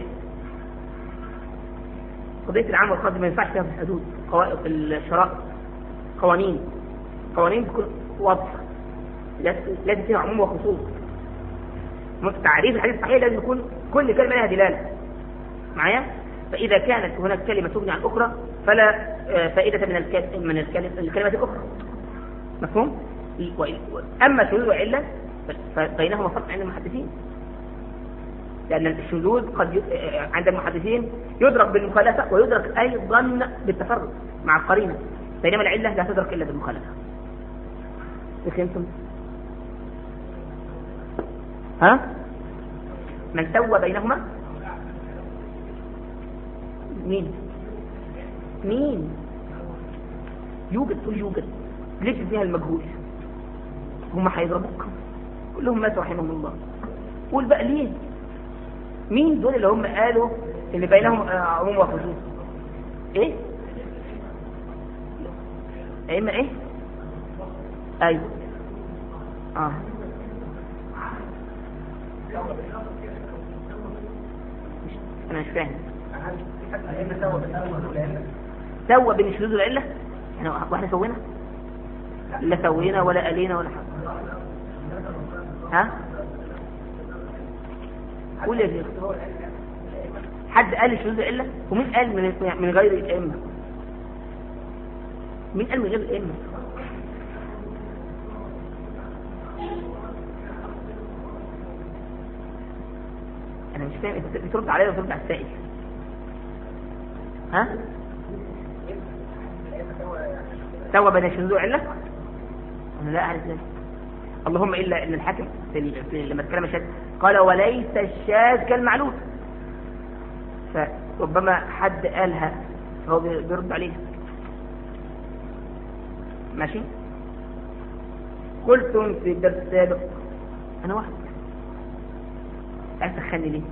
قضية العام والخاص ما ينفعش فيها في الحدود، في الشرائع قوانين قوانين بكل واضحة، لازم فيها عموم وخصوص. تعريف الحديث الصحيح لازم يكون كل كلمة لها دلالة معايا. فإذا كانت هناك كلمة تغني عن أخرى فلا فائدة من الكلمة من الكلمة الأخرى، مفهوم؟ أما شذوذ وعلة فبينهما فرق عند المحدثين، لأن الشذوذ قد عند المحدثين يدرك بالمخالفة ويدرك أيضا بالتفرد مع القرينة، بينما العلة لا تدرك إلا بالمخالفة. فهمتم؟ ها؟ من سوى بينهما مين؟ مين؟ يوجد، تقول يوجد، ليش فيها المجهول؟ هم هيضربوك كلهم ماتوا رحمهم الله. قول بقى ليه؟ مين دول اللي هم قالوا اللي بينهم عموم وخصوص؟ ايه؟ اما ايه؟ ايوه اه انا مش فاهم. سوى بين الشذوذ والعلة؟ احنا واحنا سوينا؟ لا سوينا ولا قالينا ولا حاجه. ها؟ قول يا شيخ. حد قال الشذوذ والعلة؟ ومين قال من من غير الائمه؟ مين قال من غير الائمه؟ انا مش فاهم، انت بترد عليا وترد على السائل. ها؟ سوى بين الشذوذ والعلة؟ انا لا اعرف ذلك، اللهم الا ان الحاكم في, في لما تكلم الشاذ قال وليس الشاذ كالمعلول، فربما حد قالها فهو بيرد عليه. ماشي. قلتم في الدرس السابق انا واحد عايز تخلي ليه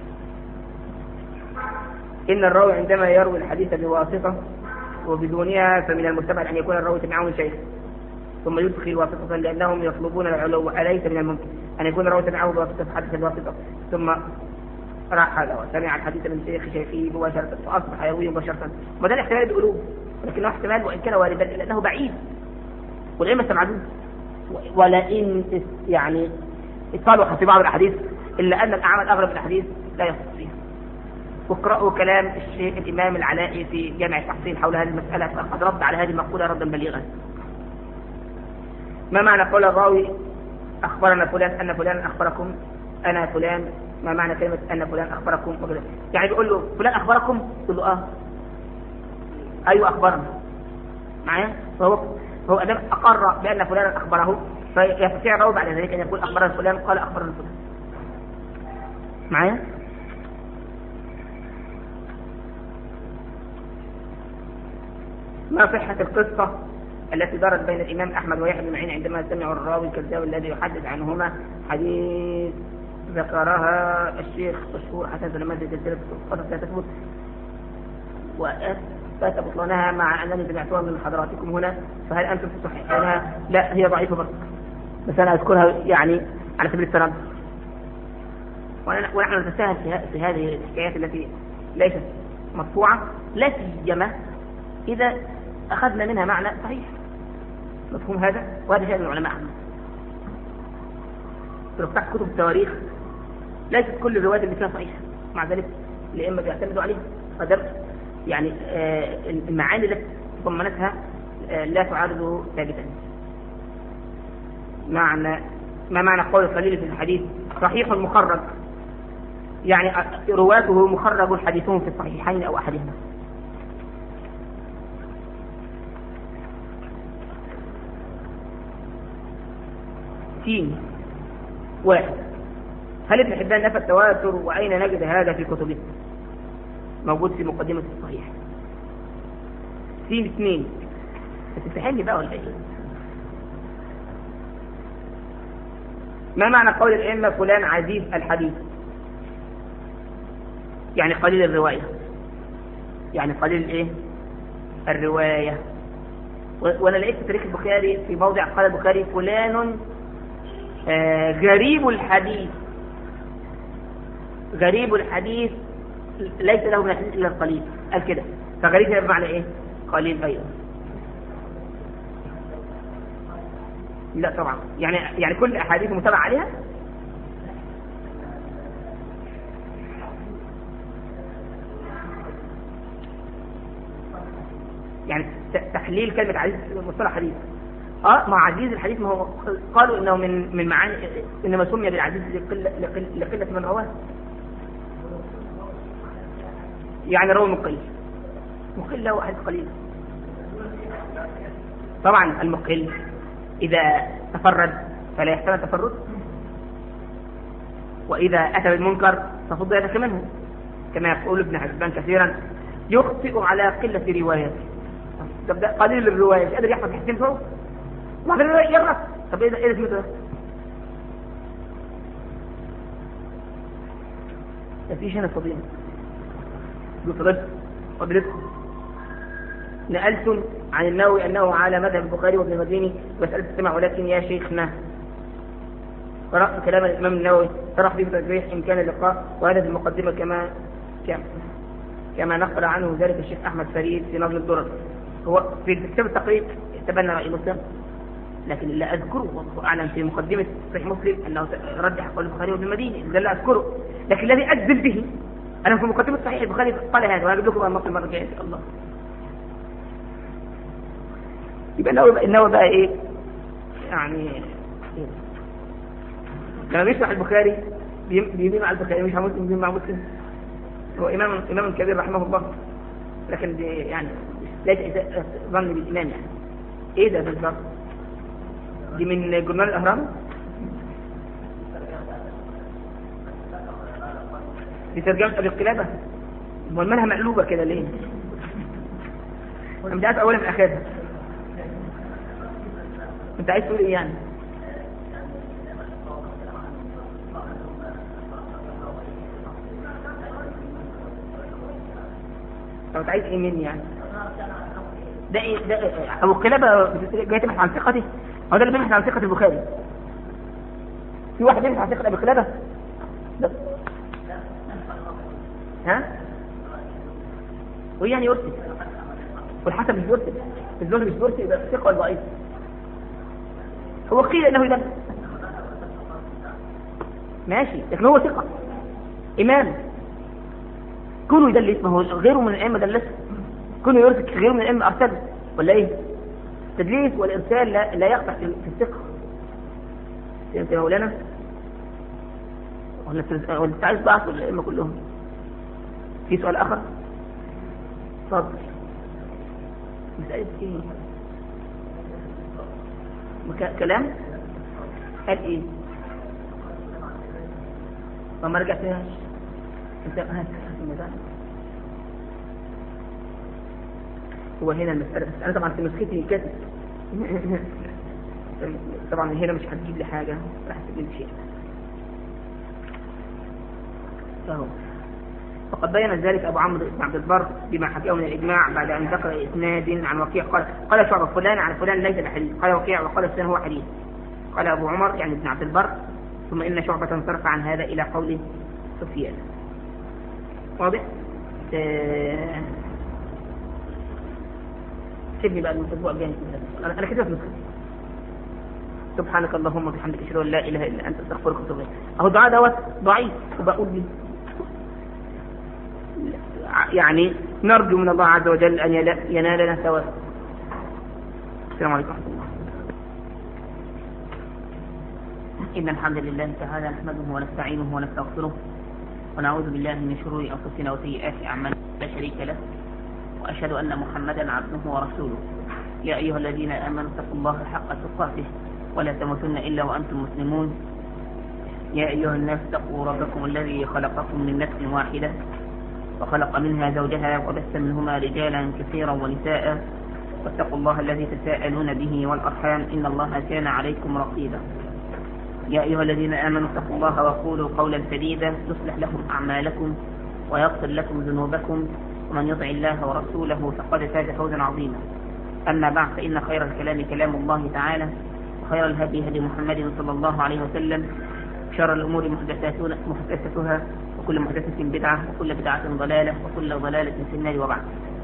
إن الراوي عندما يروي الحديث بواسطة وبدونها فمن المستبعد أن يكون الراوي تبعه من شيخ ثم يدخل واسطة لأنهم يطلبون العلو، أليس من الممكن أن يكون الراوي تبعه بواسطة حديث الواسطة ثم رحل وسمع الحديث من شيخ شيخه مباشرة فأصبح يرويه مباشرة؟ وده الاحتمال بيقولوه، ولكنه احتمال وإن كان واردا لأنه بعيد والأئمة استبعدوه. ولئن يعني اتصالوا في بعض الأحاديث إلا أن الأعمال أغلب الأحاديث لا يصح فيها. واقرأوا كلام الشيخ الإمام العلائي في جامع التحصيل حول هذه المسألة، فقد رد على هذه المقولة ردا بليغا. ما معنى قول الراوي أخبرنا فلان أن فلان أخبركم أنا فلان؟ ما معنى كلمة أن فلان أخبركم؟ يعني بيقول له فلان أخبركم؟ يقول له آه أيوة أخبرنا معايا. فهو هو أدام أقر بأن فلان أخبره فيستطيع الراوي بعد ذلك أن يقول أخبرنا فلان قال أخبرنا فلان معايا. ما صحة القصة التي دارت بين الإمام أحمد ويحيى بن معين عندما سمعوا الراوي الكذاب الذي يحدث عنهما حديث ذكرها الشيخ مشهور حسن سليمان في سلسلة القصص لا تثبت وأثبت بطلانها مع أنني سمعتها من حضراتكم هنا، فهل أنتم تصححونها؟ لا هي ضعيفة برضه، بس أنا أذكرها يعني على سبيل السرد. ونحن نتساهل في هذه الحكايات التي ليست مرفوعة، لا سيما إذا أخذنا منها معنى صحيح. مفهوم هذا؟ وهذا شيء من العلماء أحمد. لو فتحت كتب التواريخ ليست كل الروايات اللي فيها صحيحة، مع ذلك الأئمة بيعتمدوا عليها. قدر يعني آه المعاني التي ضمنتها آه لا تعارض ثابتا. معنى ما معنى قول الخليل في الحديث صحيح مخرج؟ يعني رواته مخرج حديثهم في الصحيحين أو أحدهما. تين واحد، هل ابن حبان نفى التواتر وأين نجد هذا في كتبه؟ موجود في مقدمة الصحيح. تين اثنين، هتتحلي بقى ولا ايه؟ ما معنى قول الأئمة فلان عزيز الحديث؟ يعني قليل الرواية. يعني قليل الايه الرواية. وانا لقيت في تاريخ البخاري في موضع قال البخاري فلان آه غريب الحديث، غريب الحديث ليس له من الحديث الا القليل، قال كده. فغريب هنا بمعنى ايه؟ قليل ايضا. لا طبعا، يعني يعني كل احاديث متابع عليها. يعني تحليل كلمة عزيز مصطلح حديث. اه مع عزيز الحديث، ما هو قالوا انه من من معاني انما سمي بالعزيز لقلة لقلة, لقلة من رواه، يعني روى مقل. مقل له حديث قليل. طبعا المقل اذا تفرد فلا يحتمل تفرد، واذا اتى بالمنكر ففضل يدك منه، كما يقول ابن حبان كثيرا يخطئ على قلة روايته. طب ده قليل الرواية، مش قادر يحفظ حسين فوق وبعدين يغلط. طب ايه ده ايه اسمه ده؟ مفيش هنا فضيلة. فضلت فضلت نقلت عن النووي انه على مذهب البخاري وابن المديني مسألة السمع، ولكن يا شيخنا قرأت كلام الامام النووي صرح به بتجريح امكان اللقاء، وهذا في المقدمة كما كما كما نقل عنه ذلك الشيخ احمد فريد في نظم الدرر. هو في كتاب التقريب تبنى رأي مسلم، لكن اللي أذكره والله أعلم في مقدمة صحيح مسلم أنه رجح قول البخاري وابن المديني، ده اللي أذكره. لكن الذي أجزل به أنا في مقدمة صحيح البخاري قال هذا، وأنا أجيب لكم المصل المرة الجاية إن شاء الله. يبقى النووي النووي بقى إيه يعني إيه؟ لما بيشرح البخاري بيمين مع البخاري، مش مسلم بيمين مع مسلم. هو إمام إمام كبير رحمه الله، لكن دي يعني ليس ظن بالإمام. يعني إيه ده بالضبط؟ دي من جرنال الأهرام، دي ترجمة أبي القلابة. المنها مقلوبة كده ليه؟ أنا بدأت أولا من آخرها. أنت عايز تقول إيه يعني؟ طب أنت عايز إيه مني يعني؟ ده إيه ده أبو القلابة جاي تبحث عن ثقتي؟ هو ده اللي بيبحث عن ثقة البخاري؟ في واحد بيبحث عن ثقة أبو القلابة؟ لا. ها؟ ويعني يرسل، والحسب مش يرسل، الزهر مش يرسل، يبقى ثقة ولا ضعيف؟ هو قيل انه يدل ماشي، لكن هو ثقة امام. كونه يدلس، ما هو غيره من الائمه دلس، كونه يرسل غيره من الائمه ارسل، ولا ايه؟ التدليس والارسال لا, لا يقطع في الثقة. فهمت يا مولانا؟ ولا ولا عايز ضعف الائمه كلهم؟ في سؤال اخر؟ اتفضل. مسألة ايه؟ مك... كلام؟ قال ايه؟ وما رجعتهاش انت هات الميزان. هو هنا المسألة، بس انا طبعا في نسختي كاتب طبعا هنا مش هتجيب لي حاجة، راح تجيب لي شيء. فهو فقد بين ذلك أبو عمرو بن عبد البر بما حكاه من الإجماع بعد أن ذكر إسناد عن وكيع قال قال شعبة فلان عن فلان ليس بحديث، قال وكيع وقال فلان هو حديث. قال أبو عمر يعني ابن عبد البر ثم إن شعبة انصرف عن هذا إلى قول سفيان. واضح؟ آه... سيبني بقى الأسبوع الجاي أنا أنا كده في نسختي. سبحانك اللهم وبحمدك أشهد أن لا إله إلا أنت أستغفرك وأتوب إليك. أهو دعاء دوت ضعيف وبقول لي يعني نرجو من الله عز وجل أن ينالنا ثواب. السلام عليكم ورحمة الله. إن الحمد لله تعالى نحمده ونستعينه ونستغفره ونعوذ بالله من شرور أنفسنا وسيئات أعمالنا لا شريك له، وأشهد أن محمدا عبده ورسوله. يا أيها الذين آمنوا اتقوا الله حق تقاته ولا تموتن إلا وأنتم مسلمون. يا أيها الناس اتقوا ربكم الذي خلقكم من نفس واحدة وخلق منها زوجها وبث منهما رجالا كثيرا ونساء، واتقوا الله الذي تساءلون به والأرحام إن الله كان عليكم رقيبا. يا أيها الذين آمنوا اتقوا الله وقولوا قولا سديدا يصلح لكم أعمالكم ويغفر لكم ذنوبكم ومن يطع الله ورسوله فقد فاز فوزا عظيما. أما بعد، فإن خير الكلام كلام الله تعالى، وخير الهدي هدي محمد صلى الله عليه وسلم، شر الأمور محدثاتها، وكل محدثة بدعة، وكل بدعة ضلالة، وكل ضلالة في النار. وبعد،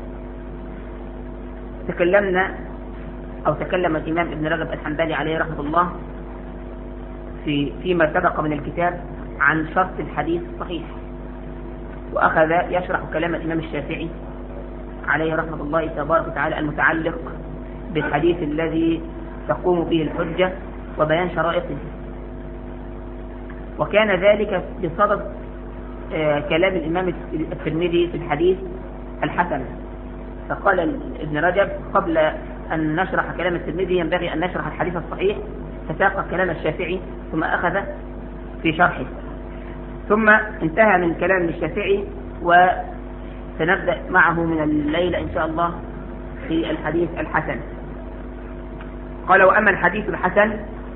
تكلمنا أو تكلم الإمام ابن رجب الحنبلي عليه رحمة الله في فيما سبق من الكتاب عن شرط الحديث الصحيح، وأخذ يشرح كلام الإمام الشافعي عليه رحمة الله تبارك وتعالى المتعلق بالحديث الذي تقوم به الحجة وبيان شرائطه. وكان ذلك بصدد آه كلام الإمام الترمذي في الحديث الحسن. فقال ابن رجب قبل أن نشرح كلام الترمذي ينبغي أن نشرح الحديث الصحيح، فساق كلام الشافعي ثم أخذ في شرحه، ثم انتهى من كلام الشافعي، وسنبدأ معه من الليلة إن شاء الله في الحديث الحسن. قال: وأما الحديث الحسن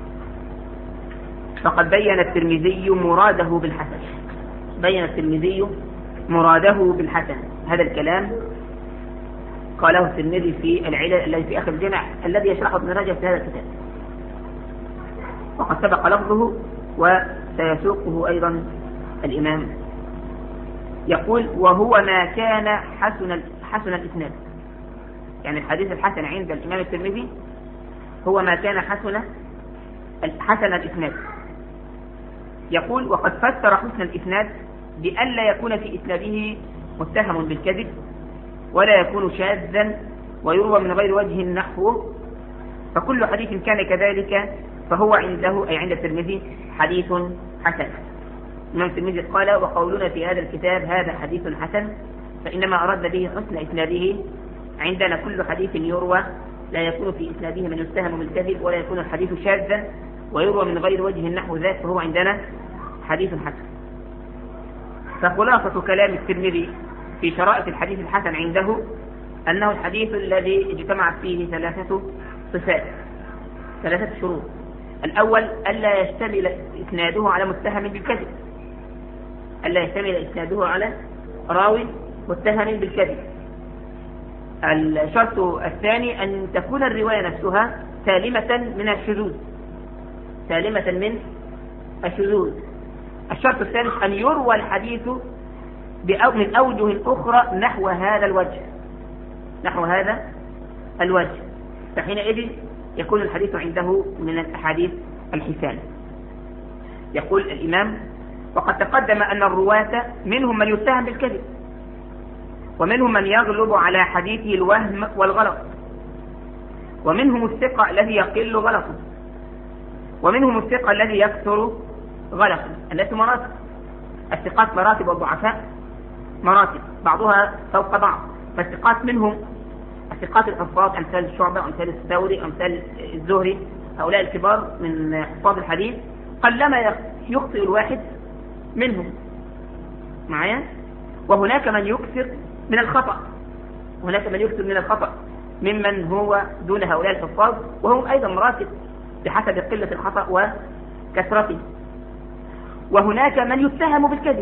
فقد بين الترمذي مراده بالحسن. بين الترمذي مراده بالحسن. هذا الكلام قاله الترمذي في العلل الذي في آخر الجامع الذي يشرحه ابن رجب في هذا الكتاب، وقد سبق لفظه وسيسوقه أيضا الإمام. يقول: وهو ما كان حسن حسن الإسناد. يعني الحديث الحسن عند الإمام الترمذي هو ما كان حسن حسن الإسناد. يقول: وقد فسر حسن الإسناد بأن لا يكون في إسناده متهم بالكذب، ولا يكون شاذا، ويروى من غير وجه نحوه، فكل حديث كان كذلك فهو عنده أي عند الترمذي حديث حسن. الإمام الترمذي قال: وقولنا في هذا الكتاب هذا حديث حسن فإنما أردنا به حسن إسناده. عندنا كل حديث يروى لا يكون في إسناده من يتهم بالكذب، ولا يكون الحديث شاذا، ويروى من غير وجه نحو ذات، فهو عندنا حديث حسن. فخلاصة كلام الترمذي في شرائط الحديث الحسن عنده أنه الحديث الذي اجتمعت فيه ثلاثة صفات، ثلاثة شروط. الأول: ألا يشتمل إسناده على متهم بالكذب، ألا يشتمل إسناده على راوي متهم بالكذب. الشرط الثاني: أن تكون الرواية نفسها سالمة من الشذوذ، سالمة من الشذوذ. الشرط الثالث: أن يروى الحديث من أوجه أخرى نحو هذا الوجه، نحو هذا الوجه، فحينئذ يكون الحديث عنده من الأحاديث الحسان. يقول الإمام: وقد تقدم أن الرواة منهم من يتهم بالكذب، ومنهم من يغلب على حديثه الوهم والغلط، ومنهم الثقة الذي يقل غلطه، ومنهم الثقة الذي يكثر غلطه. التي مراتب، الثقات مراتب والضعفاء مراتب، بعضها فوق بعض. فالثقات منهم الثقات الحفاظ أمثال الشعبة، أمثال الثوري، أمثال الزهري، هؤلاء الكبار من حفاظ الحديث، قلما يخطئ الواحد منهم معايا. وهناك من يكثر من الخطأ، وهناك من يكثر من الخطأ ممن هو دون هؤلاء الحفاظ، وهم أيضا مراتب بحسب قلة الخطأ وكثرته. وهناك من يتهم بالكذب،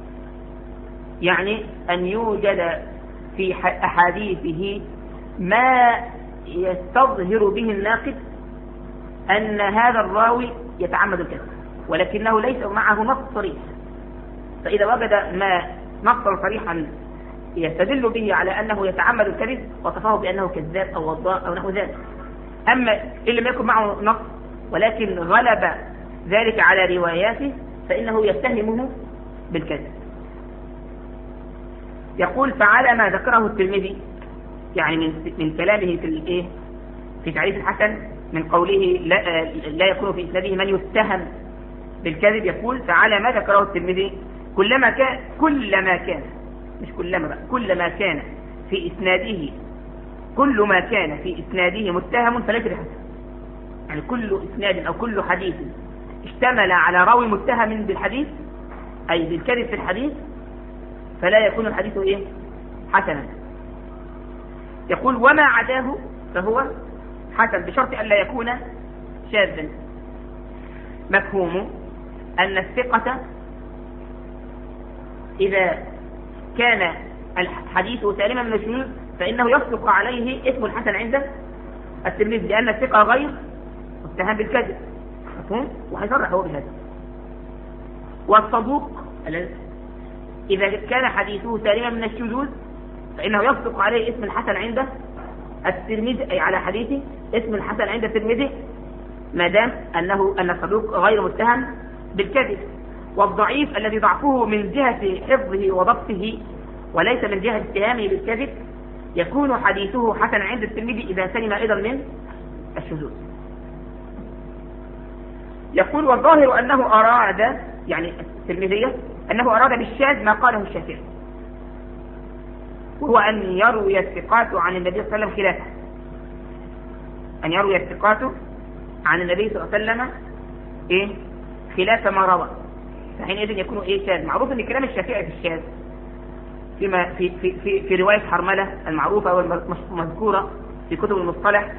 يعني أن يوجد في أحاديثه ما يستظهر به الناقد أن هذا الراوي يتعمد الكذب، ولكنه ليس معه نص صريح. فإذا وجد ما نصا صريحا يستدل به على أنه يتعمد الكذب وصفه بأنه كذاب أو وضاء أو نحو ذلك. أما إن لم يكن معه نص ولكن غلب ذلك على رواياته فإنه يتهمه بالكذب. يقول: فعلى ما ذكره الترمذي، يعني من من كلامه في الايه في تعريف الحسن، من قوله لا, لا يكون في إسناده من يتهم بالكذب، يقول: فعلى ما ذكره الترمذي كلما كان كلما كان مش كلما بقى كلما كان في إسناده كل ما كان في إسناده متهم فليس بحسن. يعني كل إسناد أو كل حديث اشتمل على راوي متهم بالحديث أي بالكذب في الحديث فلا يكون الحديث إيه؟ حسنا. يقول: وما عداه فهو حسن بشرط أن لا يكون شاذا. مفهوم أن الثقة إذا كان الحديث سالما من الشذوذ فإنه يصدق عليه اسم الحسن عند الترمذي لأن الثقة غير متهم بالكذب، مفهوم؟ وهيصرح هو بهذا. والصدوق إذا كان حديثه سالما من الشذوذ فإنه يصدق عليه اسم الحسن عند الترمذي، أي على حديثه اسم الحسن عند الترمذي ما دام أنه أن الصدوق غير متهم بالكذب. والضعيف الذي ضعفه من جهة حفظه وضبطه وليس من جهة اتهامه بالكذب يكون حديثه حسن عند الترمذي إذا سلم أيضا من الشذوذ. يقول والظاهر أنه أراد، يعني الترمذي، أنه أراد بالشاذ ما قاله الشافعي، وهو أن يروي الثقات عن النبي صلى الله عليه وسلم خلافه، أن يروي الثقات عن النبي صلى الله عليه وسلم إيه؟ خلاف ما روى، فحينئذ يكون إيه؟ شاذ. معروف أن كلام الشافعي في الشاذ فيما في في في, في رواية حرملة المعروفة والمذكورة في كتب المصطلح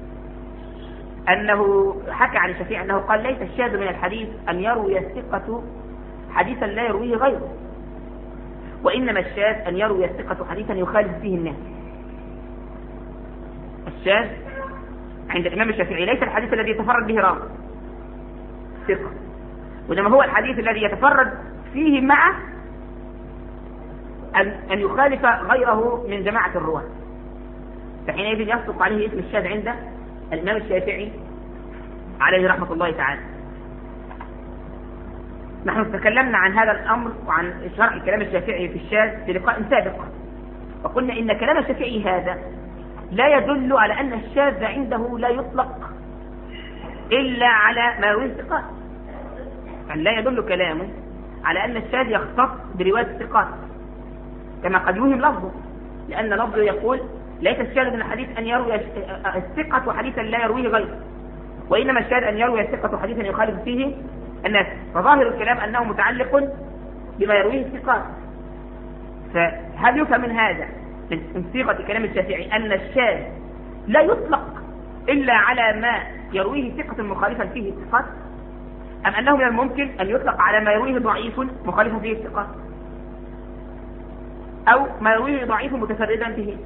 أنه حكى عن الشافعي أنه قال ليس الشاذ من الحديث أن يروي الثقة حديثا لا يرويه غيره، وإنما الشاذ أن يروي الثقة حديثا يخالف فيه الناس. الشاذ عند الإمام الشافعي ليس الحديث الذي يتفرد به راوي ثقة، وإنما هو الحديث الذي يتفرد فيه مع أن, أن يخالف غيره من جماعة الرواة، فحينئذ يصدق عليه اسم الشاذ عند الإمام الشافعي عليه رحمة الله تعالى. نحن تكلمنا عن هذا الأمر وعن شرح كلام الشافعي في الشاذ في لقاء سابق، وقلنا إن كلام الشافعي هذا لا يدل على أن الشاذ عنده لا يطلق إلا على ما يرويه الثقات، يعني لا يدل كلامه على أن الشاذ يختص برواية الثقات كما قد يوهم لفظه، لأن لفظه يقول ليس الشاذ من الحديث أن يروي الثقة حديثا لا يرويه غيره، وإنما الشاذ أن يروي الثقة حديثا يخالف فيه الناس، فظاهر الكلام أنه متعلق بما يرويه الثقات. فهل يفهم من هذا من صيغة كلام الشافعي أن الشاذ لا يطلق إلا على ما يرويه ثقة مخالفا فيه الثقات، أم أنه من الممكن أن يطلق على ما يرويه ضعيف مخالف فيه الثقات، أو ما يرويه ضعيف متفردا به؟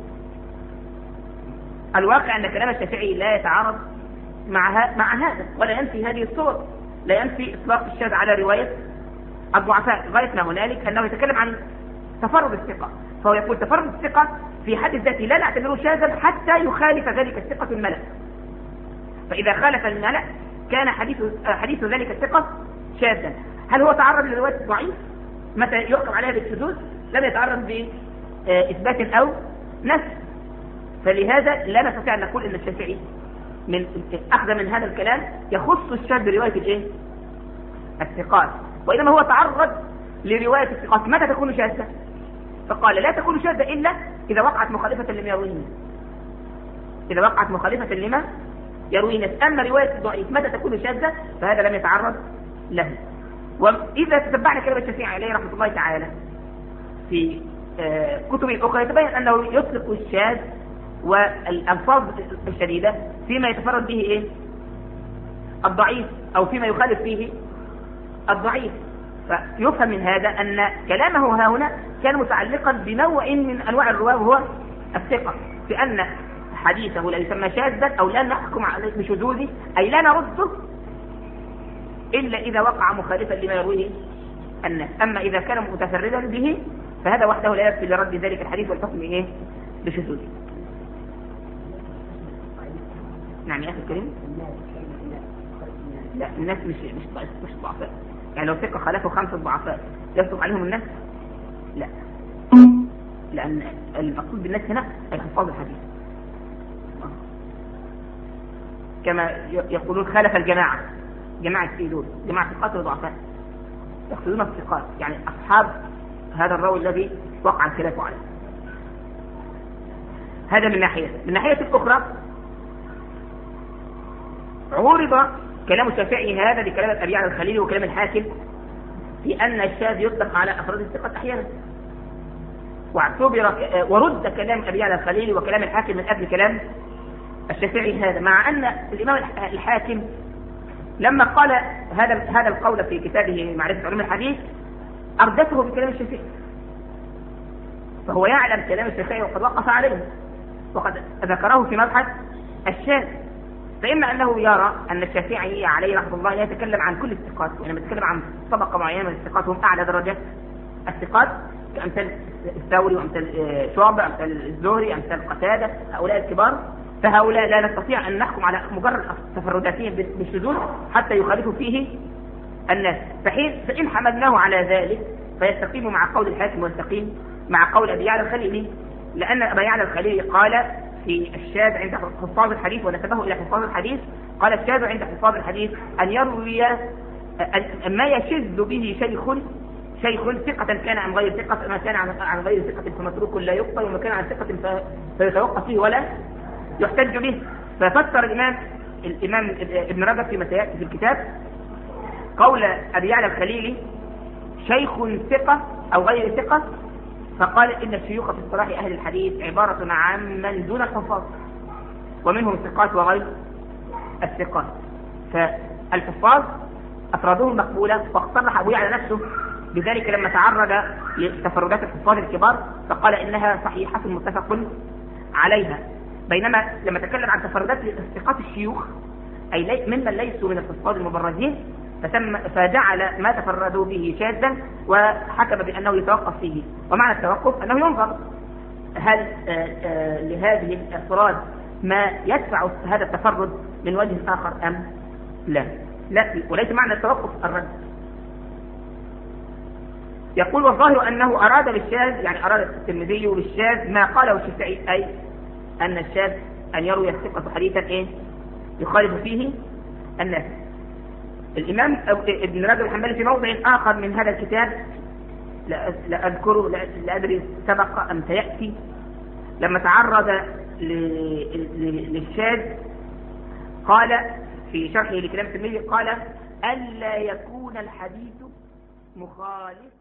الواقع أن كلام الشافعي لا يتعارض مع, مع هذا، ولا ينفي هذه الصور، لا ينفي إطلاق الشاذ على رواية الضعفاء. غاية ما هنالك أنه يتكلم عن تفرد الثقة، فهو يقول تفرد الثقة في حد ذاته لا نعتبره شاذا حتى يخالف ذلك الثقة الملأ، فإذا خالف الملأ كان حديث, حديث ذلك الثقة شاذا. هل هو تعرض لرواية ضعيف متى يحكم عليها بالشذوذ؟ لم يتعرض بإثبات أو نفي، فلهذا لا نستطيع أن نقول أن الشافعي من أخذ من هذا الكلام يخص الشاذ برواية الإيه؟ الثقات، وإنما هو تعرض لرواية الثقات. متى تكون شاذة؟ فقال لا تكون شاذة إلا إذا وقعت مخالفة لما يرويه الناس، إذا وقعت مخالفة لما يرويه الناس. أما رواية الضعيف متى تكون شاذة فهذا لم يتعرض له. وإذا تتبعنا كلام الشافعي عليه رحمة الله تعالى في كتب أخرى يتبين أنه يطلق الشاذ والألفاظ الشديدة فيما يتفرد به إيه؟ الضعيف، أو فيما يخالف فيه الضعيف. فيفهم من هذا أن كلامه ها هنا كان متعلقا بنوع من أنواع الرواة وهو الثقة، بأن حديثه لا يسمى شاذا أو لا نحكم عليه بشذوذه، أي لا نرده إلا إذا وقع مخالفا لما يرويه الناس. أما إذا كان متفردا به فهذا وحده لا يكفي لرد ذلك الحديث والحكم إيه؟ بشذوذه. نعم يا أخي الكريم، لا الناس مش مش مش ضعفاء، يعني لو ثقة خلفه خمسة ضعفاء يصدق عليهم الناس؟ لا، لأن المقصود بالناس هنا أي حفاظ الحديث، كما يقولون خالف الجماعة، جماعة سيدون، جماعة ثقات وضعفاء، يقصدون الثقات يعني أصحاب هذا الراوي الذي وقع الخلاف عليه. هذا من ناحية. من ناحية الأخرى عورض كلام الشافعي هذا بكلام أبي يعلى الخليلي وكلام الحاكم في أن الشاذ يطلق على أفراد الثقات أحيانا، واعتبر ورد كلام أبي يعلى الخليلي وكلام الحاكم من أجل كلام الشافعي هذا، مع أن الإمام الحاكم لما قال هذا هذا القول في كتابه معرفة علوم الحديث أردته بكلام الشافعي، فهو يعلم كلام الشافعي وقد وقف عليه وقد ذكره في مبحث الشاذ. فإما أنه يرى أن الشافعي عليه رحمه الله لا يتكلم عن كل الثقات، وإنما يتكلم عن طبقة معينة من الثقات هم أعلى درجات الثقات كأمثال الثوري وأمثال شعبة أمثال الزهري أمثال قتادة، هؤلاء الكبار. فهؤلاء لا نستطيع أن نحكم على مجرد تفرداتهم بالشذوذ حتى يخالفوا فيه الناس. فحين فإن حملناه على ذلك فيستقيم مع قول الحاكم ويستقيم مع قول أبي يعلى الخليلي، لأن أبي يعلى الخليلي قال في الشاذ عند حفاظ الحديث ونسبه إلى حفاظ الحديث، قال الشاذ عند حفاظ الحديث أن يروي ما يشذ به شيخ شيخ ثقة كان عن غير ثقة، ما كان عن غير ثقة فمتروك لا يقبل، وما كان عن ثقة فيتوقف فيه ولا يحتج به. ففسر الإمام الإمام ابن رجب فيما سيأتي في الكتاب قول أبي يعلى الخليلي شيخ ثقة أو غير ثقة، فقال إن الشيوخ في اصطلاح أهل الحديث عبارة عن من دون الحفاظ، ومنهم الثقات وغير الثقات. فالحفاظ أفرادهم مقبولة، واقترح أبو يعلى نفسه بذلك لما تعرض لتفردات الحفاظ الكبار فقال إنها صحيحة متفق عليها. بينما لما تكلم عن تفردات الثقات الشيوخ أي ممن ليسوا من الحفاظ المبرزين فتم فجعل ما تفردوا به شاذا وحكم بأنه يتوقف فيه. ومعنى التوقف أنه ينظر هل آآ آآ لهذه الأفراد ما يدفع هذا التفرد من وجه آخر أم لا. لا، وليس معنى التوقف الرد. يقول والظاهر أنه أراد بالشاذ يعني أراد الترمذي بالشاذ ما قاله الشافعي، أي أن الشاذ أن يروي الثقة حديثا إيه يخالف فيه الناس. الإمام ابن رجب الحنبلي في موضع آخر من هذا الكتاب لا أذكره لا أدري سبق أم سيأتي، لما تعرض للشاذ قال في شرحه لكلام الترمذي قال ألا يكون الحديث مخالف